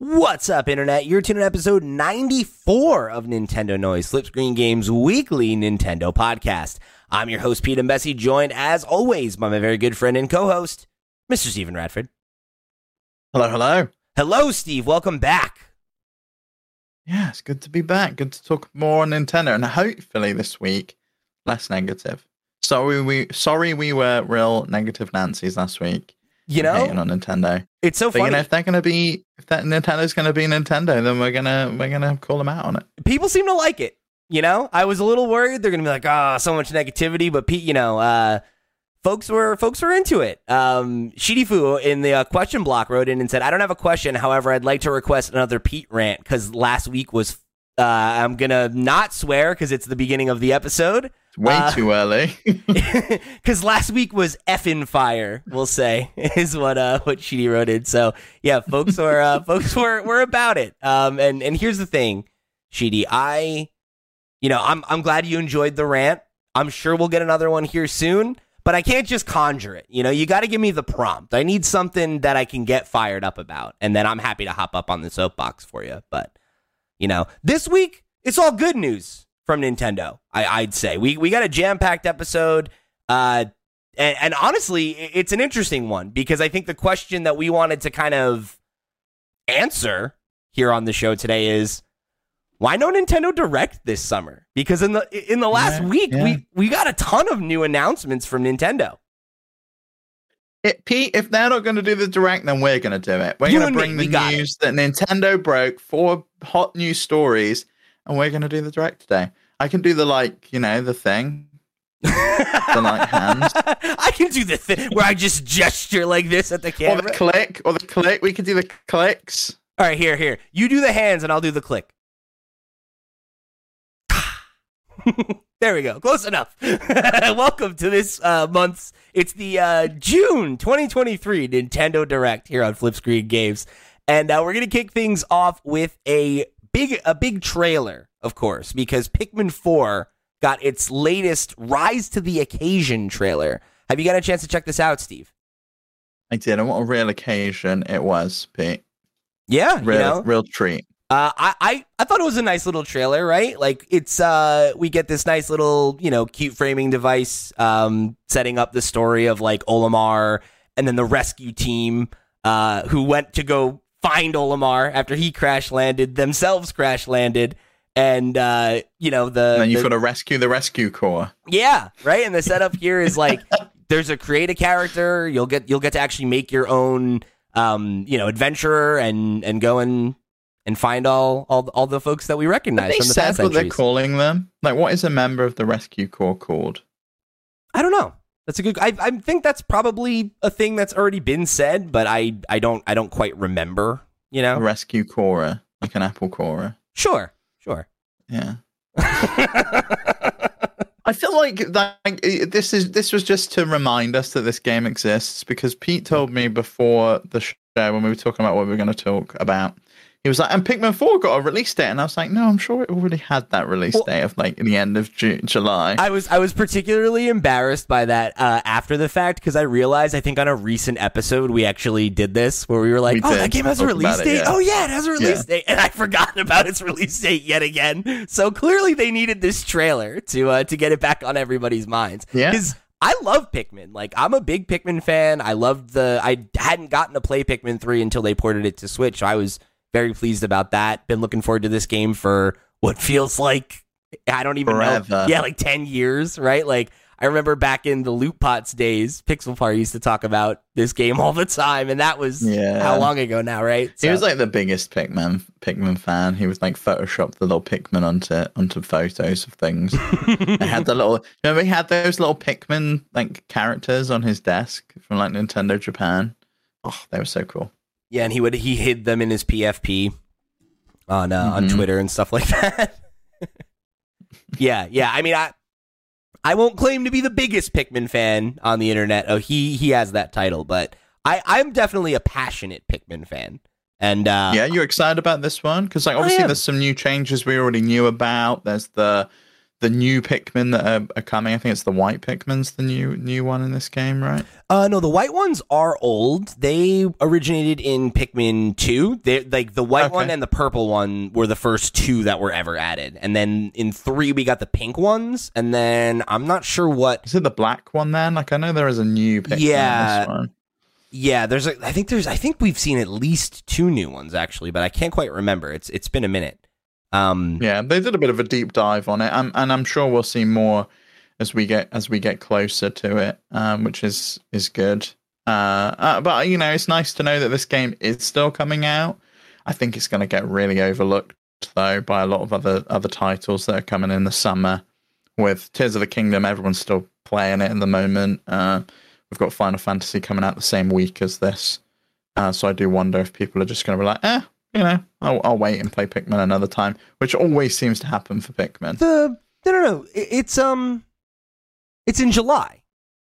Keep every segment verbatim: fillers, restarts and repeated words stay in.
What's up, Internet? You're tuning in episode ninety-four of Nintendo Noise, Flipscreen Games' weekly Nintendo podcast. I'm your host, Pete and Bessie, joined, as always, by my very good friend and co-host, Mister Stephen Radford. Hello, hello. Hello, Steve. Welcome back. Yeah, it's good to be back. Good to talk more on Nintendo, and hopefully this week, less negative. Sorry, we sorry we were real negative Nancy's last week. You know, hating on Nintendo. It's so but, funny. You know, if they're gonna be, if that Nintendo's gonna be Nintendo, then we're gonna we're gonna call them out on it. People seem to like it. You know, I was a little worried they're gonna be like, oh, so much negativity, but Pete, you know, uh, folks were folks were into it. Um, Shidifu in the uh, question block wrote in and said, "I don't have a question. However, I'd like to request another Pete rant because last week was." Uh, I'm gonna not swear because it's the beginning of the episode. It's way uh, too early. Because last week was effing fire. We'll say is what uh what Shidi wrote in. So yeah, folks were uh, folks were were about it. Um, and and here's the thing, Shidi, I, you know, I'm I'm glad you enjoyed the rant. I'm sure we'll get another one here soon. But I can't just conjure it. You know, you got to give me the prompt. I need something that I can get fired up about, and then I'm happy to hop up on the soapbox for you. But you know, this week, it's all good news from Nintendo, I, I'd say. We we got a jam-packed episode, uh, and, and honestly, it's an interesting one, because I think the question that we wanted to kind of answer here on the show today is, why no Nintendo Direct this summer? Because in the in the last yeah, week, yeah. we, we got a ton of new announcements from Nintendo. It, Pete, if they're not going to do the Direct, then we're going to do it. We're You going and to me, bring we the got news that Nintendo broke, four hot news stories, and we're going to do the Direct today. I can do the, like, you know, the thing. the, like, hands. I can do the thing where I just gesture like this at the camera. Or the click, or the click. We can do the clicks. All right, here, here. You do the hands, and I'll do the click. There we go. Close enough. Welcome to this uh, month's, it's the uh, June twenty twenty-three Nintendo Direct here on Flipscreen Games. And uh, we're going to kick things off with a big a big trailer, of course, because Pikmin four got its latest Rise to the Occasion trailer. Have you got a chance to check this out, Steve? I did. And what a real occasion it was, Pete. Yeah, Real, you know? real treat. Uh, I, I, I thought it was a nice little trailer, right? Like, it's, uh, we get this nice little, you know, cute framing device, um, setting up the story of, like, Olimar and then the rescue team, uh, who went to go find Olimar after he crash landed, themselves crash landed, and, uh, you know, the... And then you've the, got to rescue the rescue corps. Yeah, right? And the setup here is, like, there's a create a character, you'll get, you'll get to actually make your own, um, you know, adventurer and, and go and... and find all, all all the folks that we recognize Have they from the said past what entries. they're calling them? Like, what is a member of the rescue corps called? I don't know. That's a good. I I think that's probably a thing that's already been said, but I I don't I don't quite remember. You know, A rescue corps, like an apple core. sure, sure. Yeah. I feel like that this is this was just to remind us that this game exists, because Pete told me before the show when we were talking about what we were going to talk about. He was like, and Pikmin four got a release date, and I was like, no, I'm sure it already had that release well, date of like the end of June, July. I was I was particularly embarrassed by that uh, after the fact, because I realized I think on a recent episode we actually did this where we were like, We oh, did. that game has a Talked release about it, date. yeah. Oh yeah, it has a release Yeah. date, and I forgot about its release date yet again. So clearly they needed this trailer to uh, to get it back on everybody's minds. Yeah. Because I love Pikmin. Like, I'm a big Pikmin fan. I loved the. I hadn't gotten to play Pikmin three until they ported it to Switch. So I was very pleased about that. Been looking forward to this game for what feels like, I don't even Forever. know. Yeah, like ten years, right? Like, I remember back in the Loot Pots days, Pixelpar used to talk about this game all the time, and that was Yeah. how long ago now, right? He So- was like the biggest Pikmin Pikmin fan. He was like photoshopped the little Pikmin onto onto photos of things. He had the little. Remember, he had those little Pikmin like characters on his desk from like Nintendo Japan. Oh, they were so cool. yeah, and he would he hid them in his P F P on uh, on Mhm. Twitter and stuff like that. yeah, yeah. I mean, I I won't claim to be the biggest Pikmin fan on the internet. Oh, he he has that title, but I I'm definitely a passionate Pikmin fan. And uh, Yeah, you're excited about this one because like obviously am. there's some new changes we already knew about. There's the the new Pikmin that are, are coming. I think it's the white Pikmin's the new new one in this game, right? Uh, no, the white ones are old. They originated in Pikmin two. They like the white Okay. one and the purple one were the first two that were ever added. And then in three, we got the pink ones. And then I'm not sure what. Is it the black one then? Like I know there is a new Pikmin Yeah. in this one. Yeah, there's a, I think there's I think we've seen at least two new ones actually, but I can't quite remember. It's it's been a minute. Um, Yeah, they did a bit of a deep dive on it, um, and I'm sure we'll see more as we get as we get closer to it, um, which is is good. Uh, uh, but you know, it's nice to know that this game is still coming out. I think it's going to get really overlooked though by a lot of other other titles that are coming in the summer. With Tears of the Kingdom, everyone's still playing it in the moment. Uh, we've got Final Fantasy coming out the same week as this, uh, so I do wonder if people are just going to be like, eh. You know, I'll, I'll wait and play Pikmin another time, which always seems to happen for Pikmin. the no no no, it- it's um, it's in July.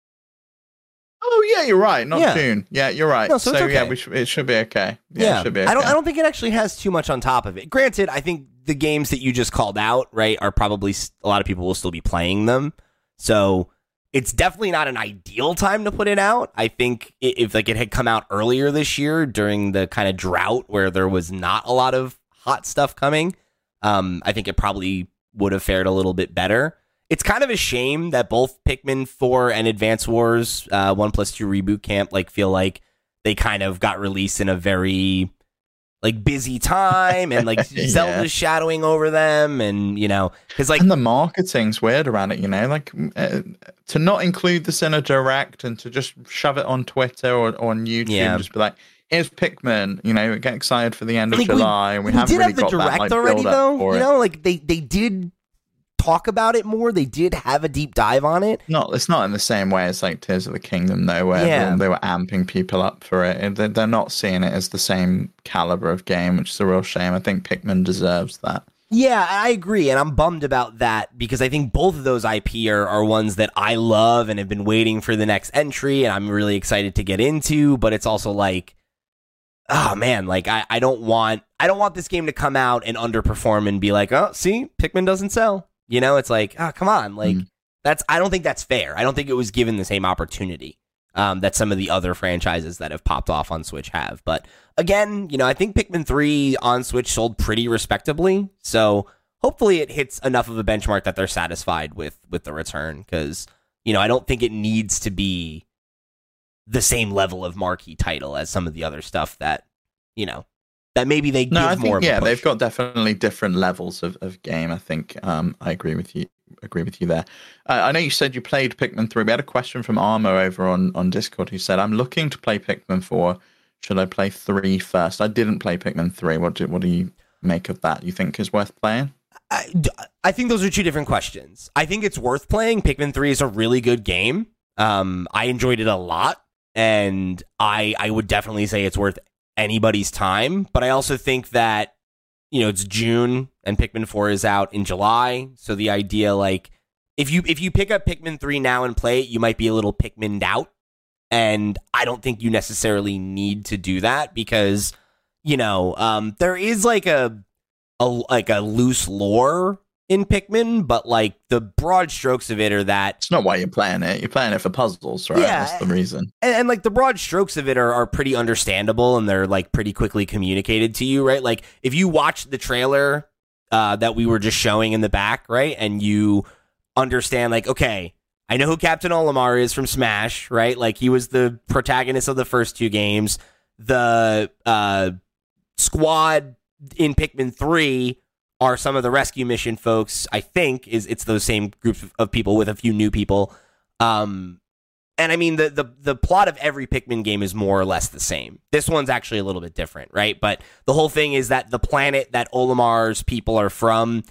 Oh yeah, you're right. Not Yeah. June. Yeah, you're right. No, so it's yeah, okay. we should, it should be okay. Yeah, it should be okay. I don't. I don't think it actually has too much on top of it. Granted, I think the games that you just called out, right, are probably s- a lot of people will still be playing them. So it's definitely not an ideal time to put it out. I think i- if like it had come out earlier this year during the kind of drought where there was not a lot of hot stuff coming, um, I think it probably would have fared a little bit better. It's kind of a shame that both Pikmin four and Advance Wars uh, one plus two Reboot Camp like feel like they kind of got released in a very like busy time and like Yeah. Zelda's shadowing over them, and you know, because like And the marketing's weird around it, you know, like uh, to not include this in a direct and to just shove it on Twitter or, or on YouTube, Yeah. and just be like, "Here's Pikmin," you know, get excited for the end I of think we- July, and we, we haven't did really have the got direct that like already build though. up for You it. know, like they they did talk about it more. They did have a deep dive on it. Not, it's not in the same way as like Tears of the Kingdom, though, where Yeah. everyone- they were amping people up for it. And They're, they're not seeing it as the same caliber of game, which is a real shame. I think Pikmin deserves that. Yeah, I agree, and I'm bummed about that because I think both of those I P are, are ones that I love and have been waiting for the next entry, and I'm really excited to get into. But it's also like, oh man, like I, I don't want I don't want this game to come out and underperform and be like, oh, see, Pikmin doesn't sell. You know, it's like, oh, come on, like Mhm. that's I don't think that's fair. I don't think it was given the same opportunity um, that some of the other franchises that have popped off on Switch have. But again, you know, I think Pikmin three on Switch sold pretty respectably. So hopefully it hits enough of a benchmark that they're satisfied with with the return. Because, you know, I don't think it needs to be the same level of marquee title as some of the other stuff that, you know, that maybe they No, give I more think of a yeah, push. they've got definitely different levels of, of game. I think um, I agree with you. Agree with you there. Uh, I know you said you played Pikmin three. We had a question from Armo over on, on Discord who said, "I'm looking to play Pikmin four. Should I play three first?" I didn't play Pikmin three. What do what do you make of that? You think is worth playing? I, I think those are two different questions. I think it's worth playing. Pikmin three is a really good game. Um, I enjoyed it a lot, and I I would definitely say it's worth anybody's time. But I also think that, you know, it's June and Pikmin four is out in July, so the idea, like, if you if you pick up Pikmin three now and play it, you might be a little Pikmin'd out, and I don't think you necessarily need to do that because, you know, um, there is like a a like a loose lore in Pikmin, but like the broad strokes of it are that, It's not why you're playing it. You're playing it for puzzles, right? Yeah. That's the reason. and, and like the broad strokes of it are, are pretty understandable, and they're like pretty quickly communicated to you, right? Like if you watch the trailer uh, that we were just showing in the back, right, and you understand, like, okay, I know who Captain Olimar is from Smash, right? Like he was the protagonist of the first two games. The uh, squad in Pikmin three are some of the rescue mission folks. I think is it's those same groups of, of people with a few new people. Um, and I mean the, the the plot of every Pikmin game is more or less the same. This one's actually a little bit different, right? But the whole thing is that the planet that Olimar's people are from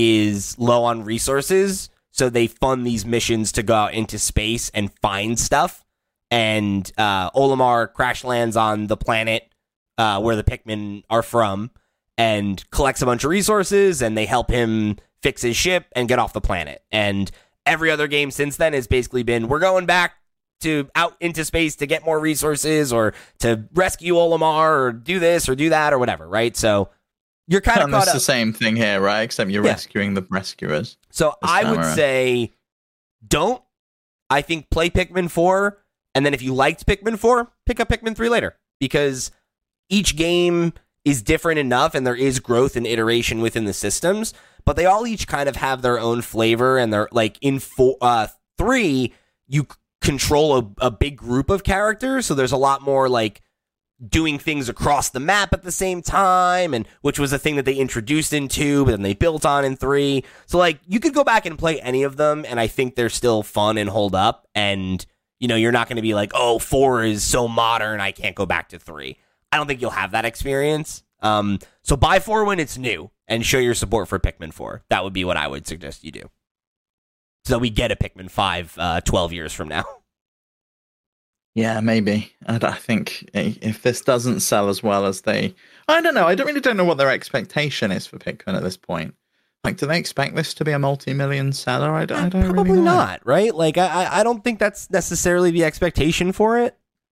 is low on resources, so they fund these missions to go out into space and find stuff. And uh, Olimar crash lands on the planet uh, where the Pikmin are from, and collects a bunch of resources, and they help him fix his ship and get off the planet. And every other game since then has basically been, we're going back to out into space to get more resources, or to rescue Olimar, or do this or do that or whatever, right? So you're kind of And caught it's up. the same thing here, right? Except you're Yeah. rescuing the rescuers. So I would around. say don't. I think play Pikmin four, and then if you liked Pikmin four, pick up Pikmin three later, because each game is different enough and there is growth and iteration within the systems, but they all each kind of have their own flavor, and they're like in four, uh, three, you c- control a, a big group of characters, so there's a lot more like doing things across the map at the same time, and which was a thing that they introduced in two, but then they built on in three. So like you could go back and play any of them, and I think they're still fun and hold up. And you know, you're not going to be like, oh, four is so modern, I can't go back to three. I don't think you'll have that experience. Um, so buy four when it's new and show your support for Pikmin four. That would be what I would suggest you do, so that we get a Pikmin five uh, twelve years from now. Yeah, maybe. I, I think if this doesn't sell as well as they, I don't know. I don't really don't know what their expectation is for Pikmin at this point. Like, do they expect this to be a multi-million seller? I don't. I don't Probably really know. not, right? Like, I, I don't think that's necessarily the expectation for it.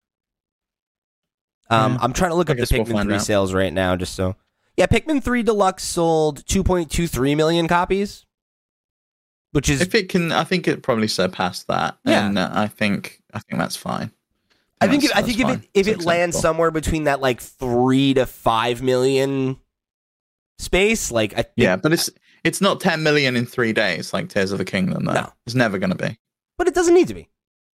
Um, Yeah, I'm trying to look I up the guess we'll Pikmin find three out. sales right now, just so. Yeah, Pikmin three Deluxe sold two point two three million copies, which is If it can, I think it probably surpassed that. Yeah. And uh, I think I think that's fine. I think that's- if, I think that's if it fine. if It's it lands acceptable. somewhere between that like three to five million space, like I think, Yeah, but it's it's not ten million in three days like Tears of the Kingdom. Though. No. It's never going to be. but it doesn't need to be.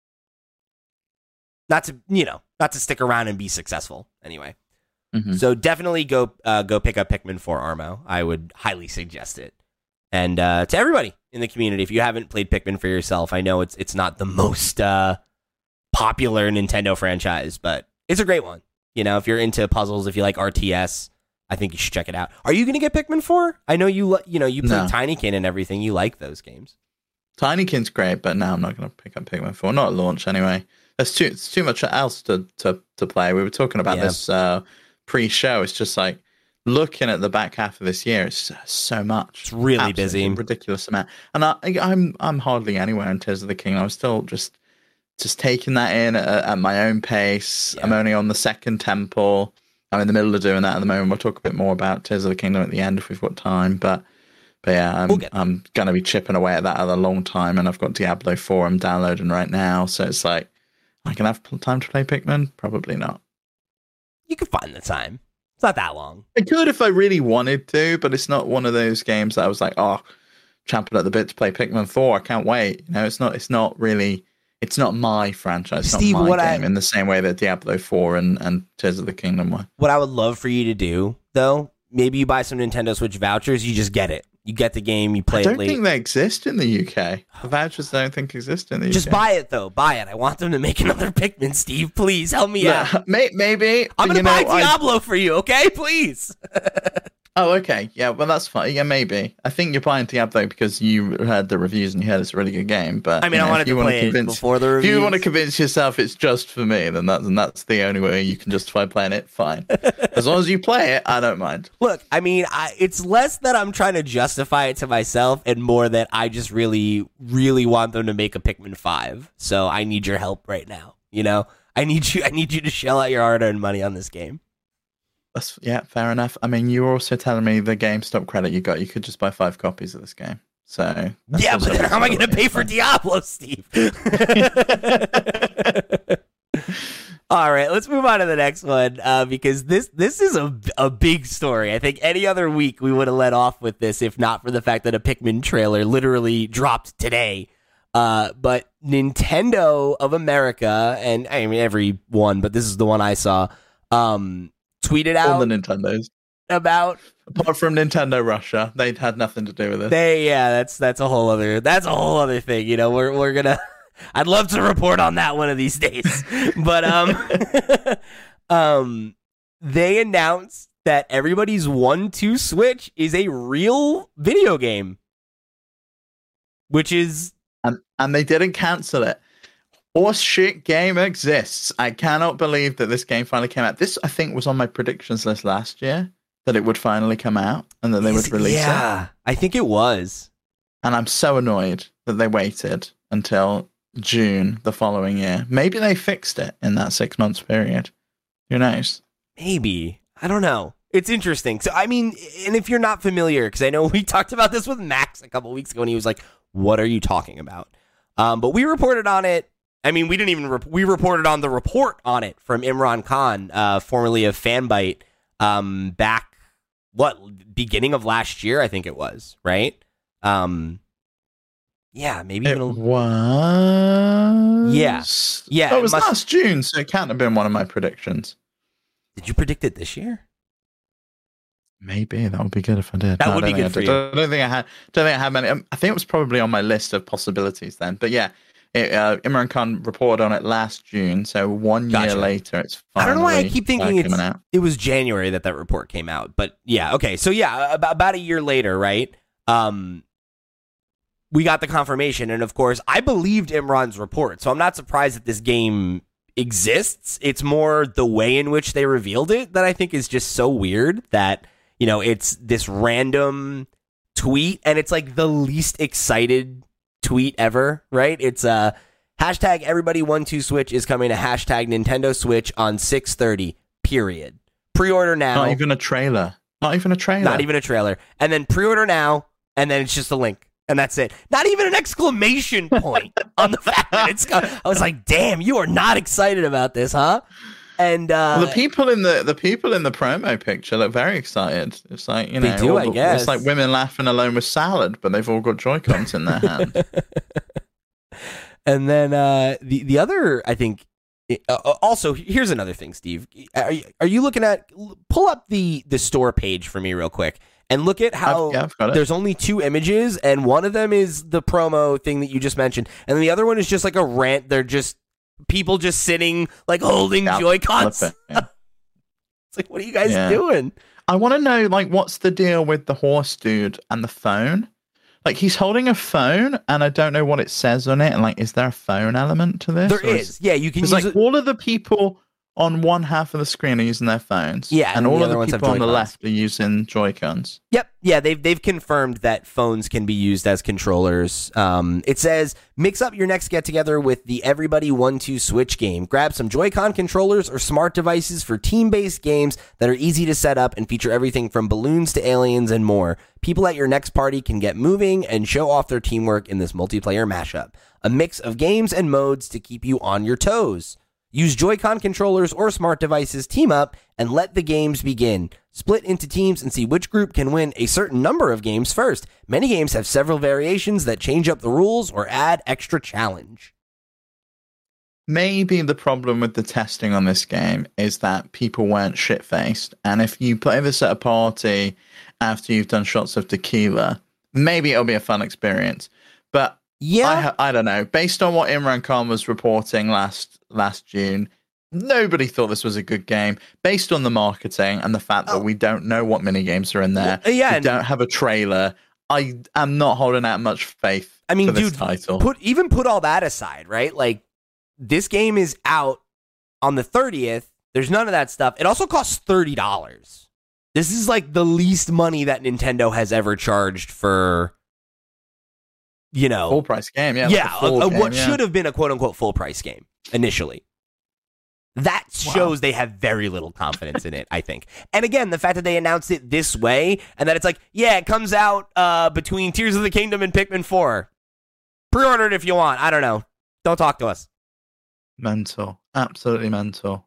Not to you know, not to stick around and be successful anyway. Mhm. So definitely go uh, go pick up Pikmin four, Armo. I would highly suggest it. And uh, to everybody in the community, if you haven't played Pikmin for yourself, I know it's it's not the most uh, popular Nintendo franchise, but it's a great one. You know, if you're into puzzles, if you like R T S, I think you should check it out. Are you going to get Pikmin four? I know you li- you know you play No. Tinykin and everything. You like those games. Tinykin's great, but now I'm not going to pick up Pikmin four. Not at launch anyway. There's too it's too much else to to, to play. We were talking about Yeah. this uh, pre-show. It's just like looking at the back half of this year. It's so much. It's really Absolutely busy. ridiculous amount. And I, I'm I'm hardly anywhere in Tears of the Kingdom. I'm still just just taking that in at, at my own pace. Yeah. I'm only on the second temple. I'm in the middle of doing that at the moment. We'll talk a bit more about Tears of the Kingdom at the end if we've got time. But but yeah, I'm We'll get there. I'm gonna be chipping away at that at a long time, and I've got Diablo four I'm downloading right now. So it's like, I can have time to play Pikmin? Probably not. You can find the time. It's not that long. I could if I really wanted to, but it's not one of those games that I was like, oh, champing at the bit to play Pikmin four. I can't wait. You know, it's not. It's not really. It's not my franchise. It's Steve, not my what I- game in the same way that Diablo four and and Tears of the Kingdom were. What I would love for you to do, though, maybe you buy some Nintendo Switch vouchers. You just get it. You get the game. You play I it don't late. think they exist in the U K. The vouchers I don't think exist in the Just U K. buy it, though. Buy it. I want them to make another Pikmin, Steve. Please help me out. Yeah, may, maybe. I'm but going to you buy know, I- Diablo for you, okay? Please. Oh, okay. Yeah, well, that's fine. Yeah, maybe. I think you're buying Diablo because you heard the reviews and you heard it's a really good game. But I mean, you I know, wanted if you to wanna play it convince, before the If reviews. you want to convince yourself it's just for me, then that's, and that's the only way you can justify playing it, fine. As long as you play it, I don't mind. Look, I mean, I, it's less that I'm trying to justify it to myself and more that I just really, really want them to make a Pikmin five. So I need your help right now. You know, I need you. I need you to shell out your hard-earned money on this game. That's yeah, fair enough. I mean, you were also telling me the GameStop credit you got, you could just buy five copies of this game. So that's Yeah, also but then how am I going to possible. pay for Diablo, Steve? All right, let's move on to the next one uh, because this this is a, a big story. I think any other week we would have let off with this if not for the fact that a Pikmin trailer literally dropped today. Uh, but Nintendo of America, and I mean every one, but this is the one I saw, um, tweeted All out the Nintendos. about Apart from Nintendo Russia, they'd had nothing to do with it. They yeah, that's that's a whole other that's a whole other thing. You know, we're we're gonna. I'd love to report on that one of these days, but um, um, they announced that everybody's one two Switch is a real video game, which is And, and they didn't cancel it. Horse shit game exists. I cannot believe that this game finally came out. This, I think, was on my predictions list last year, that it would finally come out and that they is- would release it. Yeah, I think it was. And I'm so annoyed that they waited until June the following year. Maybe they fixed it in that six months period. Who knows? Maybe I don't know. It's interesting. So, I mean, and if you're not familiar, because I know we talked about this with Max a couple weeks ago, and he was like, what are you talking about? Um, but we reported on it. I mean, we didn't even, rep- we reported on the report on it from Imran Khan, uh, formerly of Fanbyte, um, back, what, beginning of last year, I think it was, right? Um, yeah, maybe it even a, was. Yeah, yeah. Oh, it was must, last June, so it can't have been one of my predictions. Did you predict it this year? Maybe that would be good if I did. That no, would be good for you. I don't think I had. Don't think I had many. I think it was probably on my list of possibilities then. But yeah, it, uh, Imran Khan reported on it last June, so one Gotcha. year later, it's. I don't know why I finally, keep thinking uh, it's, coming out. it was January that that report came out, but yeah, okay. So yeah, about about a year later, right? Um, we got the confirmation, and of course, I believed Imran's report, so I'm not surprised that this game exists. It's more the way in which they revealed it that I think is just so weird that. You know, it's this random tweet, and it's like the least excited tweet ever, right? It's uh, hashtag everybody one two switch is coming to hashtag Nintendo Switch on six thirty, period. Pre-order now. Not even a trailer. Not even a trailer. Not even a trailer. And then pre-order now, and then it's just a link, and that's it. Not even an exclamation point on the fact that it's coming. I was like, damn, you are not excited about this, huh? And uh, well, the people in the the people in the promo picture look very excited. It's like you know, they do, all I the- guess. It's like women laughing alone with salad, but they've all got Joy-Cons in their hand. And then uh, the the other, I think, uh, also here's another thing, Steve. Are you, are you looking at? Pull up the the store page for me real quick and look at how I've, yeah, I've got it. there's only two images, and one of them is the promo thing that you just mentioned, and then the other one is just like a rant. They're just people just sitting like holding Yeah, Joy-Cons. flip it, yeah. It's like, what are you guys Yeah. doing? I want to know, like, what's the deal with the horse dude and the phone? Like, he's holding a phone, and I don't know what it says on it. And like, is there a phone element to this? There Or is, yeah. You can It's use like it. all of the people on one half of the screen are using their phones. Yeah, and and all the of other the ones have people on the Joy-Cons. left are using Joy-Cons. Yep, yeah, they've they've confirmed that phones can be used as controllers. Um, it says mix up your next get together with the Everybody one two Switch game. Grab some Joy-Con controllers or smart devices for team-based games that are easy to set up and feature everything from balloons to aliens and more. People at your next party can get moving and show off their teamwork in this multiplayer mashup. A mix of games and modes to keep you on your toes. Use Joy-Con controllers or smart devices, team up, and let the games begin. Split into teams and see which group can win a certain number of games first. Many games have several variations that change up the rules or add extra challenge. Maybe the problem with the testing on this game is that people weren't shit-faced. And if you play this at a party after you've done shots of tequila, maybe it'll be a fun experience. But Yeah, I, ha- I don't know. Based on what Imran Khan was reporting last last June, nobody thought this was a good game. Based on the marketing and the fact that Oh. we don't know what mini games are in there, Well, yeah, we and- don't have a trailer. I am not holding out much faith. I mean, for this dude, title. put even put all that aside, right? Like, this game is out on the thirtieth. There's none of that stuff. It also costs thirty dollars. This is like the least money that Nintendo has ever charged for, you know, full price game. Yeah, like yeah, a full a- a- game, what yeah. should have been a quote unquote full price game initially. That Wow. shows they have very little confidence in it, I think. And again, the fact that they announced it this way and that it's like, yeah, it comes out uh, between Tears of the Kingdom and Pikmin four. Pre-order it if you want. I don't know. Don't talk to us. Mental, absolutely mental.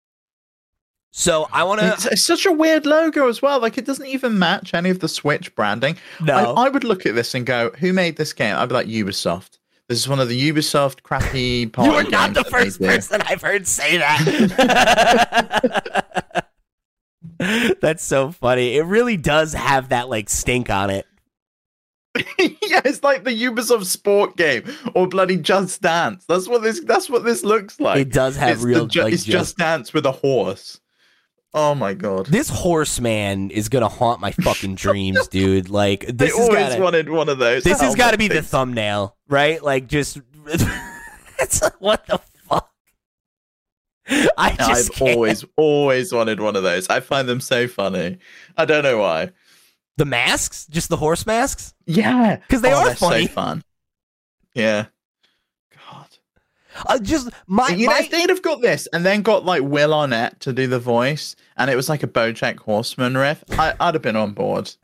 So I want It's, to. it's such a weird logo as well. Like, it doesn't even match any of the Switch branding. No. I, I would look at this and go, "Who made this game?" I'd be like, "Ubisoft." This is one of the Ubisoft crappy party You are not games the that first they do. person I've heard say that. That's so funny. It really does have that like stink on it. Yeah, it's like the Ubisoft sport game or bloody Just Dance. That's what this. That's what this looks like. It does have it's real. The, ju- like, it's just Dance with a horse. Oh my god! This horseman is gonna haunt my fucking dreams, dude. Like I this has always gotta, wanted one of those. this has got to be the helmet thumbnail, right? Like just it's like, what the fuck? I things. just I've can't. always, always wanted one of those. I find them so funny. I don't know why. The masks, just the horse masks, Yeah, because they Oh, are they're funny. So fun. Yeah. God. Uh, just my, You my know, if they'd have got this and then got like Will Arnett to do the voice, and it was like a BoJack Horseman riff, I, I'd have been on board.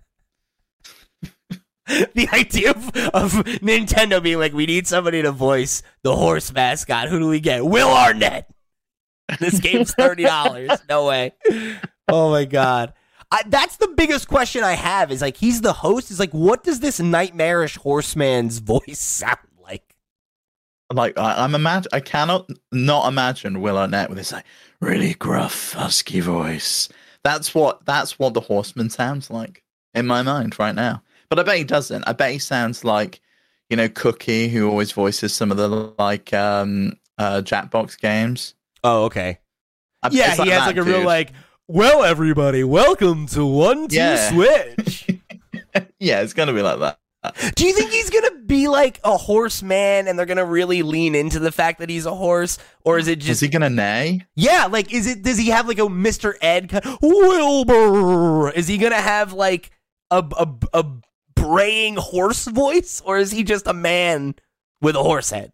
the idea of, of Nintendo being like, we need somebody to voice the horse mascot. Who do we get? Will Arnett. This game's thirty dollars. No way. Oh my god. I, that's the biggest question I have. Is like, he's the host. Is like, what does this nightmarish horseman's voice sound like? Like I, I'm imagine, I cannot not imagine Will Arnett with this like really gruff, husky voice. That's what that's what the Horseman sounds like in my mind right now. But I bet he doesn't. I bet he sounds like, you know, Cookie, who always voices some of the like um uh Jackbox games. Oh, okay. I, Yeah, he like has that, like a dude. real like, well, everybody, welcome to One Two Yeah. Switch. Yeah, it's gonna be like that. Do you think he's gonna be like a horseman, and they're gonna really lean into the fact that he's a horse, or is it Is just he gonna neigh? yeah? Like, is it? Does he have like a Mister Ed kind of, Wilbur? Is he gonna have like a a a braying horse voice, or is he just a man with a horse head?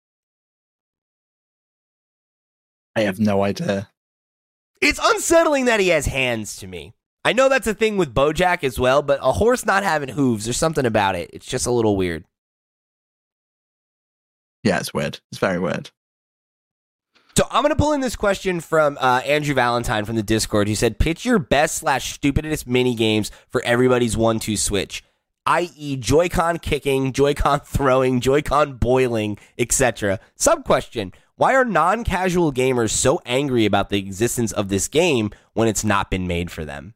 I have no idea. It's unsettling that he has hands to me. I know that's a thing with BoJack as well, but a horse not having hooves, there's something about it. It's just a little weird. Yeah, it's weird. It's very weird. So I'm going to pull in this question from uh, Andrew Valentine from the Discord, who said, pitch your best slash stupidest mini games for everybody's one two Switch, that is. Joy-Con kicking, Joy-Con throwing, Joy-Con boiling, et cetera. Sub-question, why are non-casual gamers so angry about the existence of this game when it's not been made for them?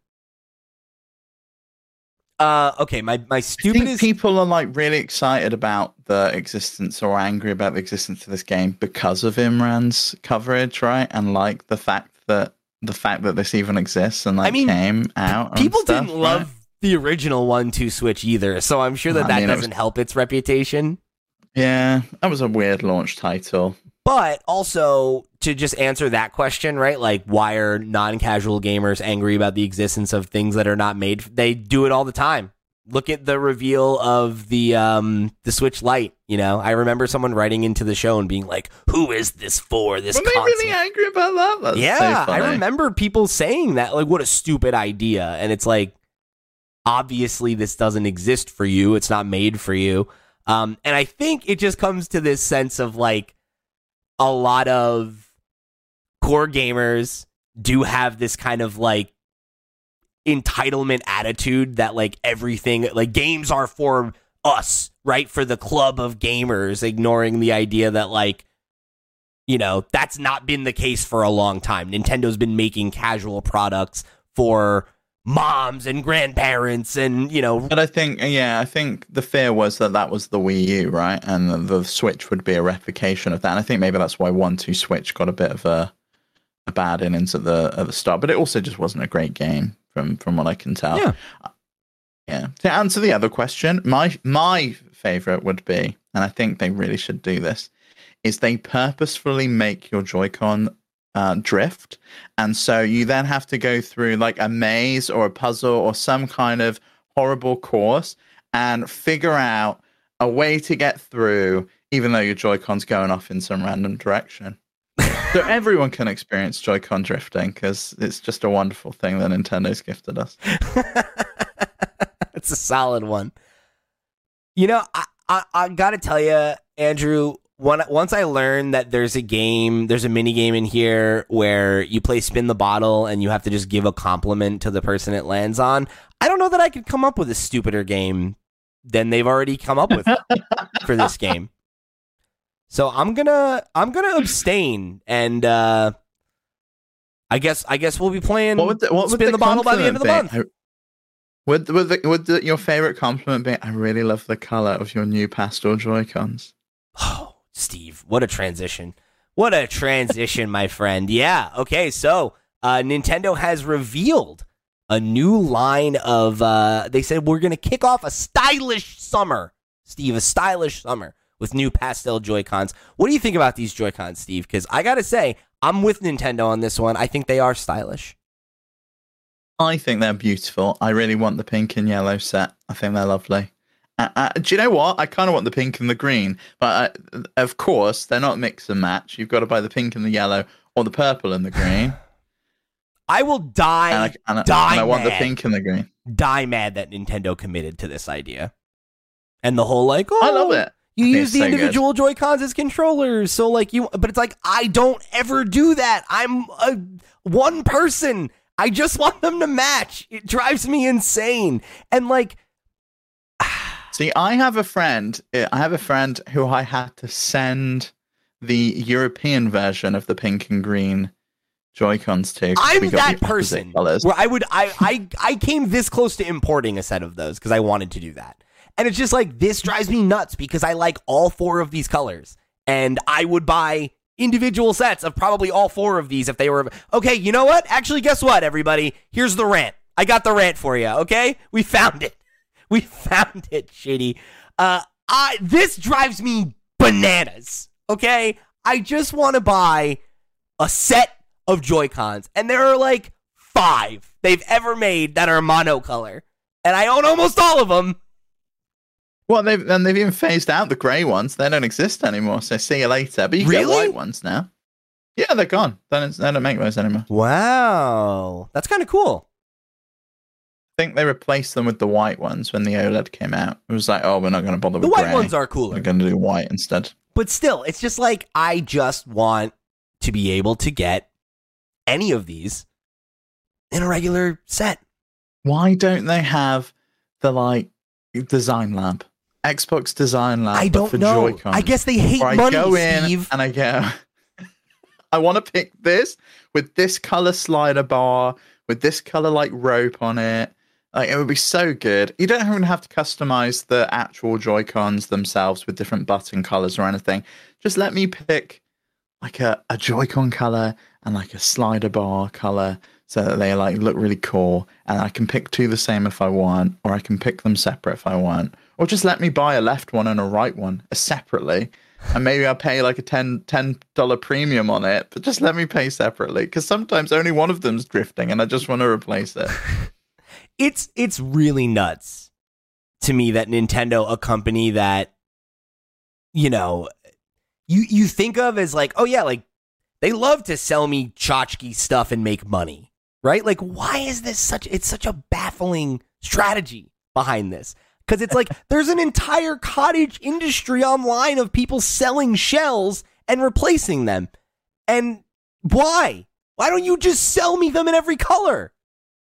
Uh, okay, my, my I stupidest... think people are like really excited about the existence or angry about the existence of this game because of Imran's coverage, right? And like the fact that the fact that this even exists and like I mean, came out. People and stuff, didn't love right? the original one two Switch either, so I'm sure that I that mean, it doesn't was- help its reputation. Yeah, that was a weird launch title. But also, to just answer that question, right? Like, why are non-casual gamers angry about the existence of things that are not made? They do it all the time. Look at the reveal of the um, the Switch Lite. You know, I remember someone writing into the show and being like, "Who is this for? This Were they console?" really angry about that? That's Yeah, so I funny. remember people saying that. Like, what a stupid idea! And it's like, obviously, this doesn't exist for you. It's not made for you. Um, and I think it just comes to this sense of like, a lot of core gamers do have this kind of like entitlement attitude that like everything, like games are for us, right? For the club of gamers, ignoring the idea that like, you know, that's not been the case for a long time. Nintendo's been making casual products for moms and grandparents and, you know. But I think, yeah, I think the fear was that that was the Wii U, right? And the, the Switch would be a replication of that. And I think maybe that's why one two Switch got a bit of a a bad innings at the at the start. But it also just wasn't a great game from from what I can tell. Yeah. Yeah. To answer the other question, my my favorite would be, and I think they really should do this, is they purposefully make your Joy-Con uh, drift, and so you then have to go through like a maze or a puzzle or some kind of horrible course and figure out a way to get through, even though your Joy-Con's going off in some random direction. So everyone can experience Joy-Con drifting because it's just a wonderful thing that Nintendo's gifted us. It's a solid one. You know, I, I, I gotta tell you, Andrew, when, once I learned that there's a game, there's a mini game in here where you play spin the bottle and you have to just give a compliment to the person it lands on, I don't know that I could come up with a stupider game than they've already come up with for this game. So I'm gonna I'm gonna abstain, and uh, I guess I guess we'll be playing What would the, what would spin the, the bottle by the end of the month. compliment be? I- Would would, the, would the, your favorite compliment be? I really love the color of your new pastel Joy-Cons. Oh, Steve, what a transition. What a transition, my friend. Yeah, okay, so uh, Nintendo has revealed a new line of, uh, they said we're going to kick off a stylish summer, Steve, a stylish summer with new pastel Joy-Cons. What do you think about these Joy-Cons, Steve? Because I got to say, I'm with Nintendo on this one. I think they are stylish. I think they're beautiful. I really want the pink and yellow set. I think they're lovely. Uh, uh, do you know what? I kind of want the pink and the green, but uh, of course they're not mix and match. You've got to buy the pink and the yellow or the purple and the green. I will die, and I, and I, die and I want mad, the pink and the green. Die mad that Nintendo committed to this idea. And the whole like, oh, I love it. You use the so individual Joy-Cons as controllers, so like you, but it's like I don't ever do that. I'm a one person. I just want them to match. It drives me insane. And like, see, I have a friend. I have a friend who I had to send the European version of the pink and green Joy-Cons to. I'm that person where I would, I, I, I came this close to importing a set of those because I wanted to do that. And it's just like, this drives me nuts because I like all four of these colors. And I would buy individual sets of probably all four of these if they were... Okay, you know what? Actually, guess what, everybody? Here's the rant. I got the rant for you, okay? We found it. We found it, Shitty. Uh, I, this drives me bananas, okay? I just want to buy a set of Joy-Cons. And there are like five they've ever made that are monocolor. And I own almost all of them. Well, they've and they've even phased out the grey ones. They don't exist anymore. So see you later. But you can really? get white ones now. Yeah, they're gone. They don't, they don't make those anymore. Wow, that's kind of cool. I think they replaced them with the white ones when the OLED came out. It was like, oh, we're not going to bother the with white gray. ones are cooler. We're going to do white instead. But still, it's just like I just want to be able to get any of these in a regular set. Why don't they have the like design lab? Xbox Design Lab. I don't for know. Joy-Cons, I guess they hate where money, I go in Steve. And I go, I want to pick this with this color slider bar, with this color like rope on it. Like it would be so good. You don't even have to customize the actual Joy-Cons themselves with different button colors or anything. Just let me pick like a, a Joy-Con color and like a slider bar color so that they like look really cool. And I can pick two the same if I want, or I can pick them separate if I want. Or just let me buy a left one and a right one separately. And maybe I'll pay like a ten dollars premium on it, but just let me pay separately. Because sometimes only one of them's drifting and I just want to replace it. It's it's really nuts to me that Nintendo, a company that, you know, you, you think of as like, oh yeah, like they love to sell me tchotchke stuff and make money, right? Like, why is this such, it's such a baffling strategy behind this? Because it's like there's an entire cottage industry online of people selling shells and replacing them. And why? Why don't you just sell me them in every color?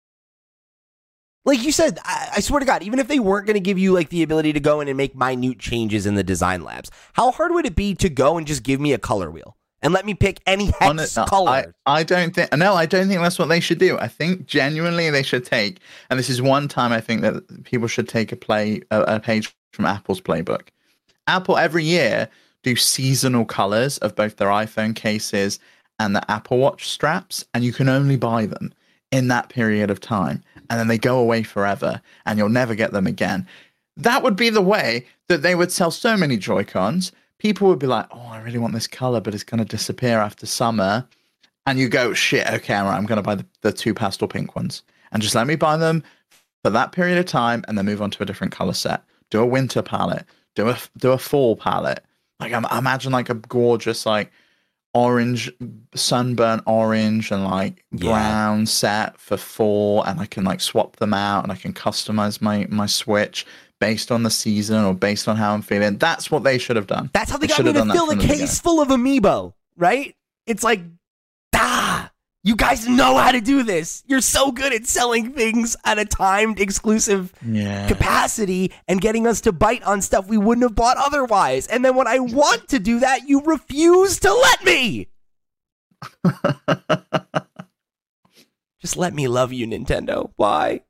Like you said, I, I swear to God, even if they weren't going to give you like the ability to go in and make minute changes in the design labs, how hard would it be to go and just give me a color wheel and let me pick any hex On it, no, color? I, I don't think. No, I don't think that's what they should do. I think genuinely they should take, and this is one time I think that people should take a play a, a page from Apple's playbook. Apple every year do seasonal colors of both their iPhone cases and the Apple Watch straps, and you can only buy them in that period of time, and then they go away forever, and you'll never get them again. That would be the way that they would sell so many Joy-Cons. People would be like, oh, I really want this color, but it's going to disappear after summer. And you go, shit, okay, all right, I'm going to buy the, the two pastel pink ones. And just let me buy them for that period of time and then move on to a different color set. Do a winter palette. Do a, do a fall palette. Like, I imagine like a gorgeous, like, orange, sunburnt orange and, like, brown yeah. set for fall. And I can, like, swap them out and I can customize my, my Switch based on the season or based on how I'm feeling. That's what they should have done. That's how they, they got me to fill the case full of Amiibo, right? It's like, ah, you guys know how to do this. You're so good at selling things at a timed exclusive yeah. capacity and getting us to bite on stuff we wouldn't have bought otherwise. And then when I want to do that, you refuse to let me. Just let me love you, Nintendo. Why?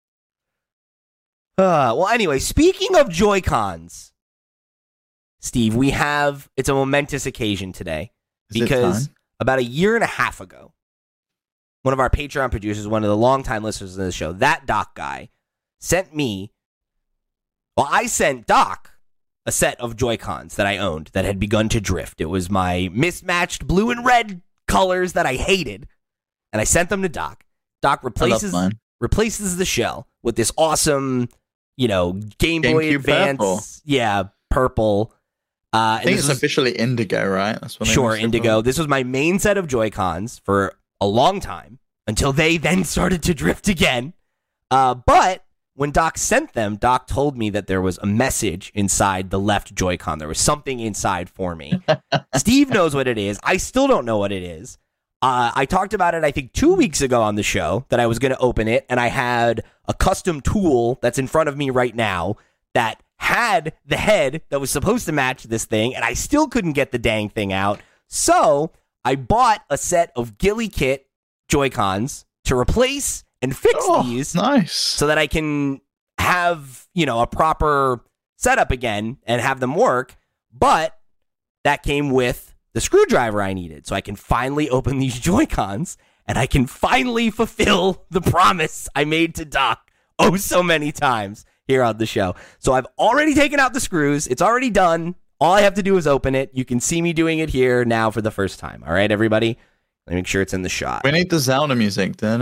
Uh, well, anyway, speaking of Joy-Cons, Steve, we have, it's a momentous occasion today because about a year and a half ago, one of our Patreon producers, one of the longtime listeners of the show, that Doc guy, sent me, well, I sent Doc a set of Joy-Cons that I owned that had begun to drift. It was my mismatched blue and red colors that I hated, and I sent them to Doc. Doc replaces replaces the shell with this awesome you know, Game Boy GameCube Advance. purple. Yeah, purple. Uh, I think it's was, officially Indigo, right? That's what sure, Indigo. This was my main set of Joy-Cons for a long time until they then started to drift again. Uh, but when Doc sent them, Doc told me that there was a message inside the left Joy-Con. There was something inside for me. Steve knows what it is. I still don't know what it is. Uh, I talked about it, I think, two weeks ago on the show that I was going to open it, and I had a custom tool that's in front of me right now that had the head that was supposed to match this thing, and I still couldn't get the dang thing out. So I bought a set of Ghillie Kit Joy-Cons to replace and fix oh, these, nice, so that I can have, you know, a proper setup again and have them work. But that came with the screwdriver I needed, so I can finally open these Joy-Cons and I can finally fulfill the promise I made to Doc oh so many times here on the show. So I've already taken out the screws. It's already done. All I have to do is open it. You can see me doing it here now for the first time. All right, everybody? Let me make sure it's in the shot. We need the Zelda music. Okay,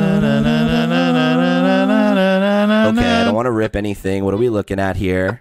I don't want to rip anything. What are we looking at here?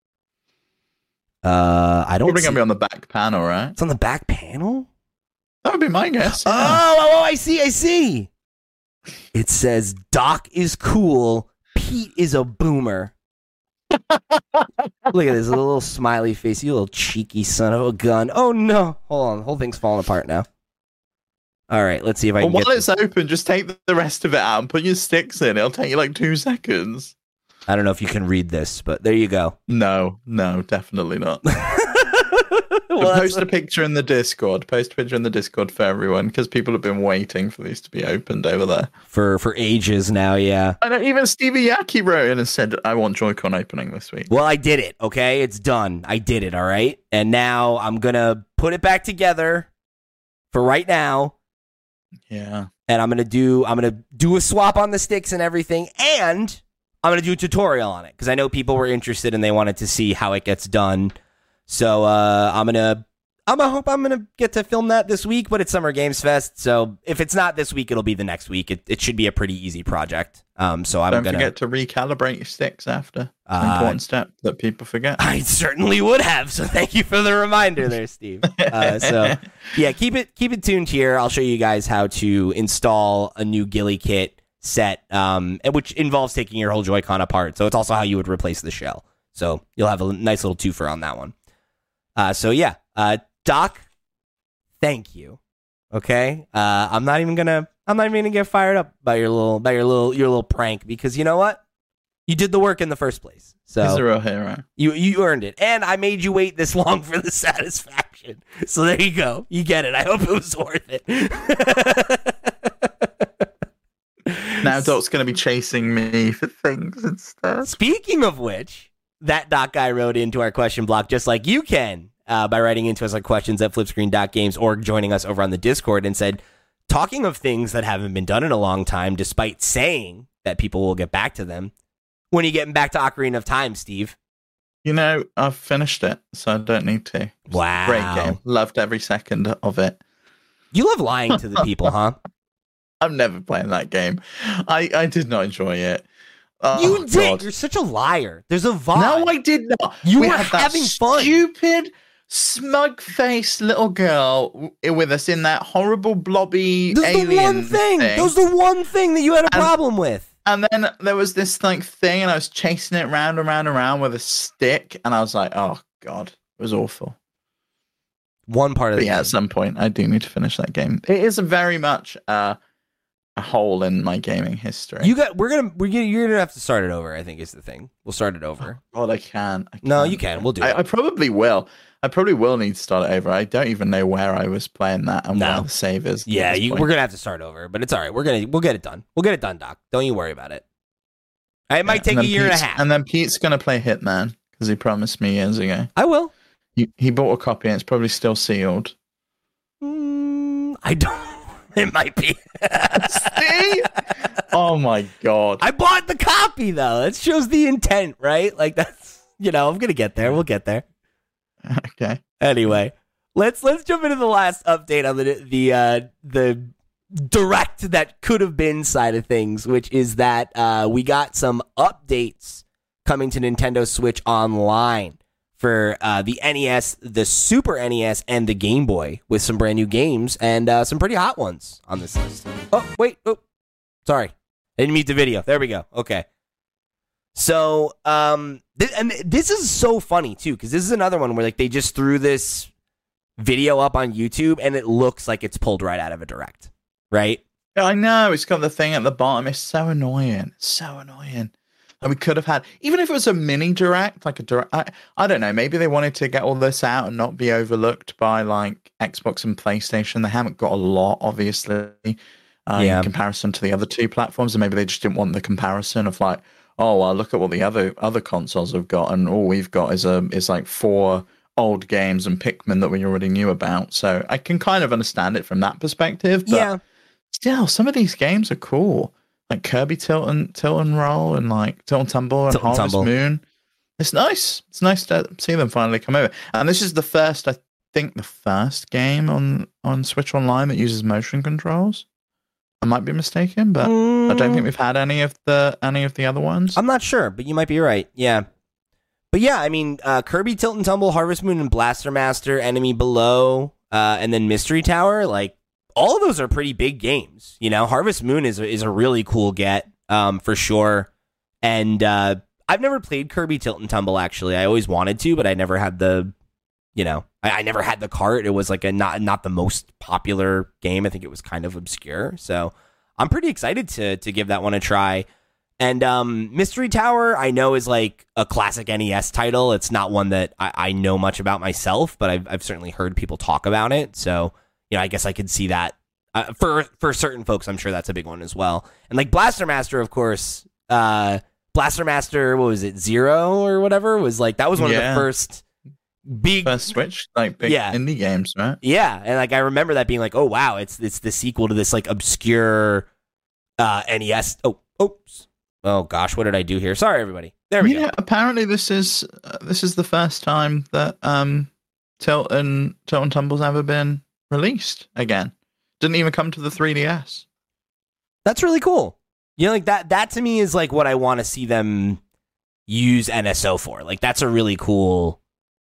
Uh, I don't Probably see... going to be on the back panel, right? It's on the back panel? That would be my guess. Yeah. Oh, oh, oh, I see, I see. It says, Doc is cool, Pete is a boomer. Look at this little smiley face, you little cheeky son of a gun. Oh, no. Hold on, the whole thing's falling apart now. All right, let's see if I well, can while get it's open, just take the rest of it out and put your sticks in. It'll take you like two seconds. I don't know if you can read this, but there you go. No, no, definitely not. Well, post a picture in the Discord. Post a picture in the Discord for everyone, because people have been waiting for these to be opened over there. For for ages now, yeah. I know, even Stevie Yaki wrote in and said, I want Joy-Con opening this week. Well, I did it, okay? It's done. I did it, all right? And now I'm going to put it back together for right now. Yeah. And I'm going to do I'm going to do a swap on the sticks and everything, and I'm going to do a tutorial on it because I know people were interested and they wanted to see how it gets done. So uh, I'm going to I'm gonna hope I'm going to get to film that this week, but it's Summer Games Fest. So if it's not this week, it'll be the next week. It, it should be a pretty easy project. Um, so I'm Don't gonna, forget to recalibrate your sticks after. It's an Uh, important step that people forget. I certainly would have. So thank you for the reminder there, Steve. Uh, so yeah, keep it keep it tuned here. I'll show you guys how to install a new Ghillie Kit set, um, which involves taking your whole Joy-Con apart. So it's also how you would replace the shell. So you'll have a nice little twofer on that one. Uh, so yeah, uh, Doc, thank you. Okay, uh, I'm not even gonna I'm not even gonna get fired up by your little by your little your little prank because you know what? You did the work in the first place. So He's a real hero. You you earned it, and I made you wait this long for the satisfaction. So there you go. You get it. I hope it was worth it. Now Doc's going to be chasing me for things instead. Speaking of which, that Doc guy wrote into our question block just like you can uh, by writing into us like questions at flipscreen dot games or joining us over on the Discord and said, talking of things that haven't been done in a long time, despite saying that people will get back to them. When are you getting back to Ocarina of Time, Steve? You know, I've finished it, so I don't need to. It's wow. a great game. Loved every second of it. You love lying to the people, huh? I'm never playing that game. I, I did not enjoy it. Oh, you did. God. You're such a liar. There's a vibe. No, I did not. You we were had that having fun. Stupid, smug-faced little girl with us in that horrible blobby That's alien the one thing. thing. That was the one thing that you had a And- problem with. And then there was this like thing, and I was chasing it round and round and round with a stick, and I was like, "Oh God, it was awful." One part of But the yeah, game. at some point, I do need to finish that game. It is very much uh, a hole in my gaming history. You got. We're gonna. We're gonna. You're gonna have to start it over. I think is the thing. We'll start it over. God, I can. I No, can. you can. We'll do I, it. I probably will. I probably will need to start it over. I don't even know where I was playing that and No. where the save is. at Yeah, this you, point. we're gonna have to start over, but it's all right. We're gonna. We'll get it done. We'll get it done, Doc. Don't you worry about it. It might Yeah, take and a then year and a Pete's- half. And then Pete's gonna play Hitman because he promised me years ago. I will. He, he bought a copy and it's probably still sealed. Mm, I don't. It might be. See? Oh my God. I bought the copy though. That shows the intent, right? Like that's. You know, I'm gonna get there. We'll get there. Okay. Anyway, let's let's jump into the last update on the the uh, the direct that could have been side of things, which is that uh, we got some updates coming to Nintendo Switch Online for uh, the N E S, the Super N E S, and the Game Boy, with some brand new games and uh, some pretty hot ones on this list. Oh, wait. Oh, sorry. I didn't mute the video. There we go. Okay. So, um, th- and this is so funny, too, because this is another one where like they just threw this video up on YouTube, and it looks like it's pulled right out of a Direct, right? Yeah, I know. It's got the thing at the bottom. It's so annoying. It's so annoying. And we could have had, even if it was a mini Direct, like a Direct, I, I don't know, maybe they wanted to get all this out and not be overlooked by like Xbox and PlayStation. They haven't got a lot, obviously, uh, yeah. in comparison to the other two platforms. And maybe they just didn't want the comparison of like, oh, well, look at what the other other consoles have got, and all we've got is a is like four old games and Pikmin that we already knew about. So I can kind of understand it from that perspective. But yeah. Still, some of these games are cool, like Kirby Tilt and Tilt and Roll, and like Tilt and Tumble and Tilt and Harvest Tumble. Moon. It's nice. It's nice to see them finally come over. And this is the first, I think, the first game on on Switch Online that uses motion controls. I might be mistaken, but Mm. I don't think we've had any of the any of the other ones. I'm not sure, but you might be right. Yeah. But yeah, I mean, uh, Kirby Tilt and Tumble, Harvest Moon, and Blaster Master, Enemy Below, uh, and then Mystery Tower, like, all of those are pretty big games. You know, Harvest Moon is, is a really cool get, um, for sure. And uh, I've never played Kirby Tilt and Tumble, actually. I always wanted to, but I never had the, you know, I, I never had the cart. It was like a not not the most popular game. I think it was kind of obscure. So I'm pretty excited to to give that one a try. And um, Mystery Tower, I know, is like a classic N E S title. It's not one that I, I know much about myself, but I've, I've certainly heard people talk about it. So, you know, I guess I could see that. Uh, for for certain folks, I'm sure that's a big one as well. And like Blaster Master, of course, uh, Blaster Master, what was it, Zero or whatever, was like, that was one Yeah. of the first big First Switch, like big Yeah. indie games, right? Yeah, and like I remember that being like, oh wow, it's it's the sequel to this like obscure uh, N E S. Oh, oops. Oh gosh, what did I do here? Sorry, everybody. There we yeah, go. apparently this is uh, this is the first time that um, Tilt and Tilt and Tumble's ever been released again. Didn't even come to the three D S. That's really cool. You know, like that. That to me is like what I want to see them use N S O for. Like that's a really cool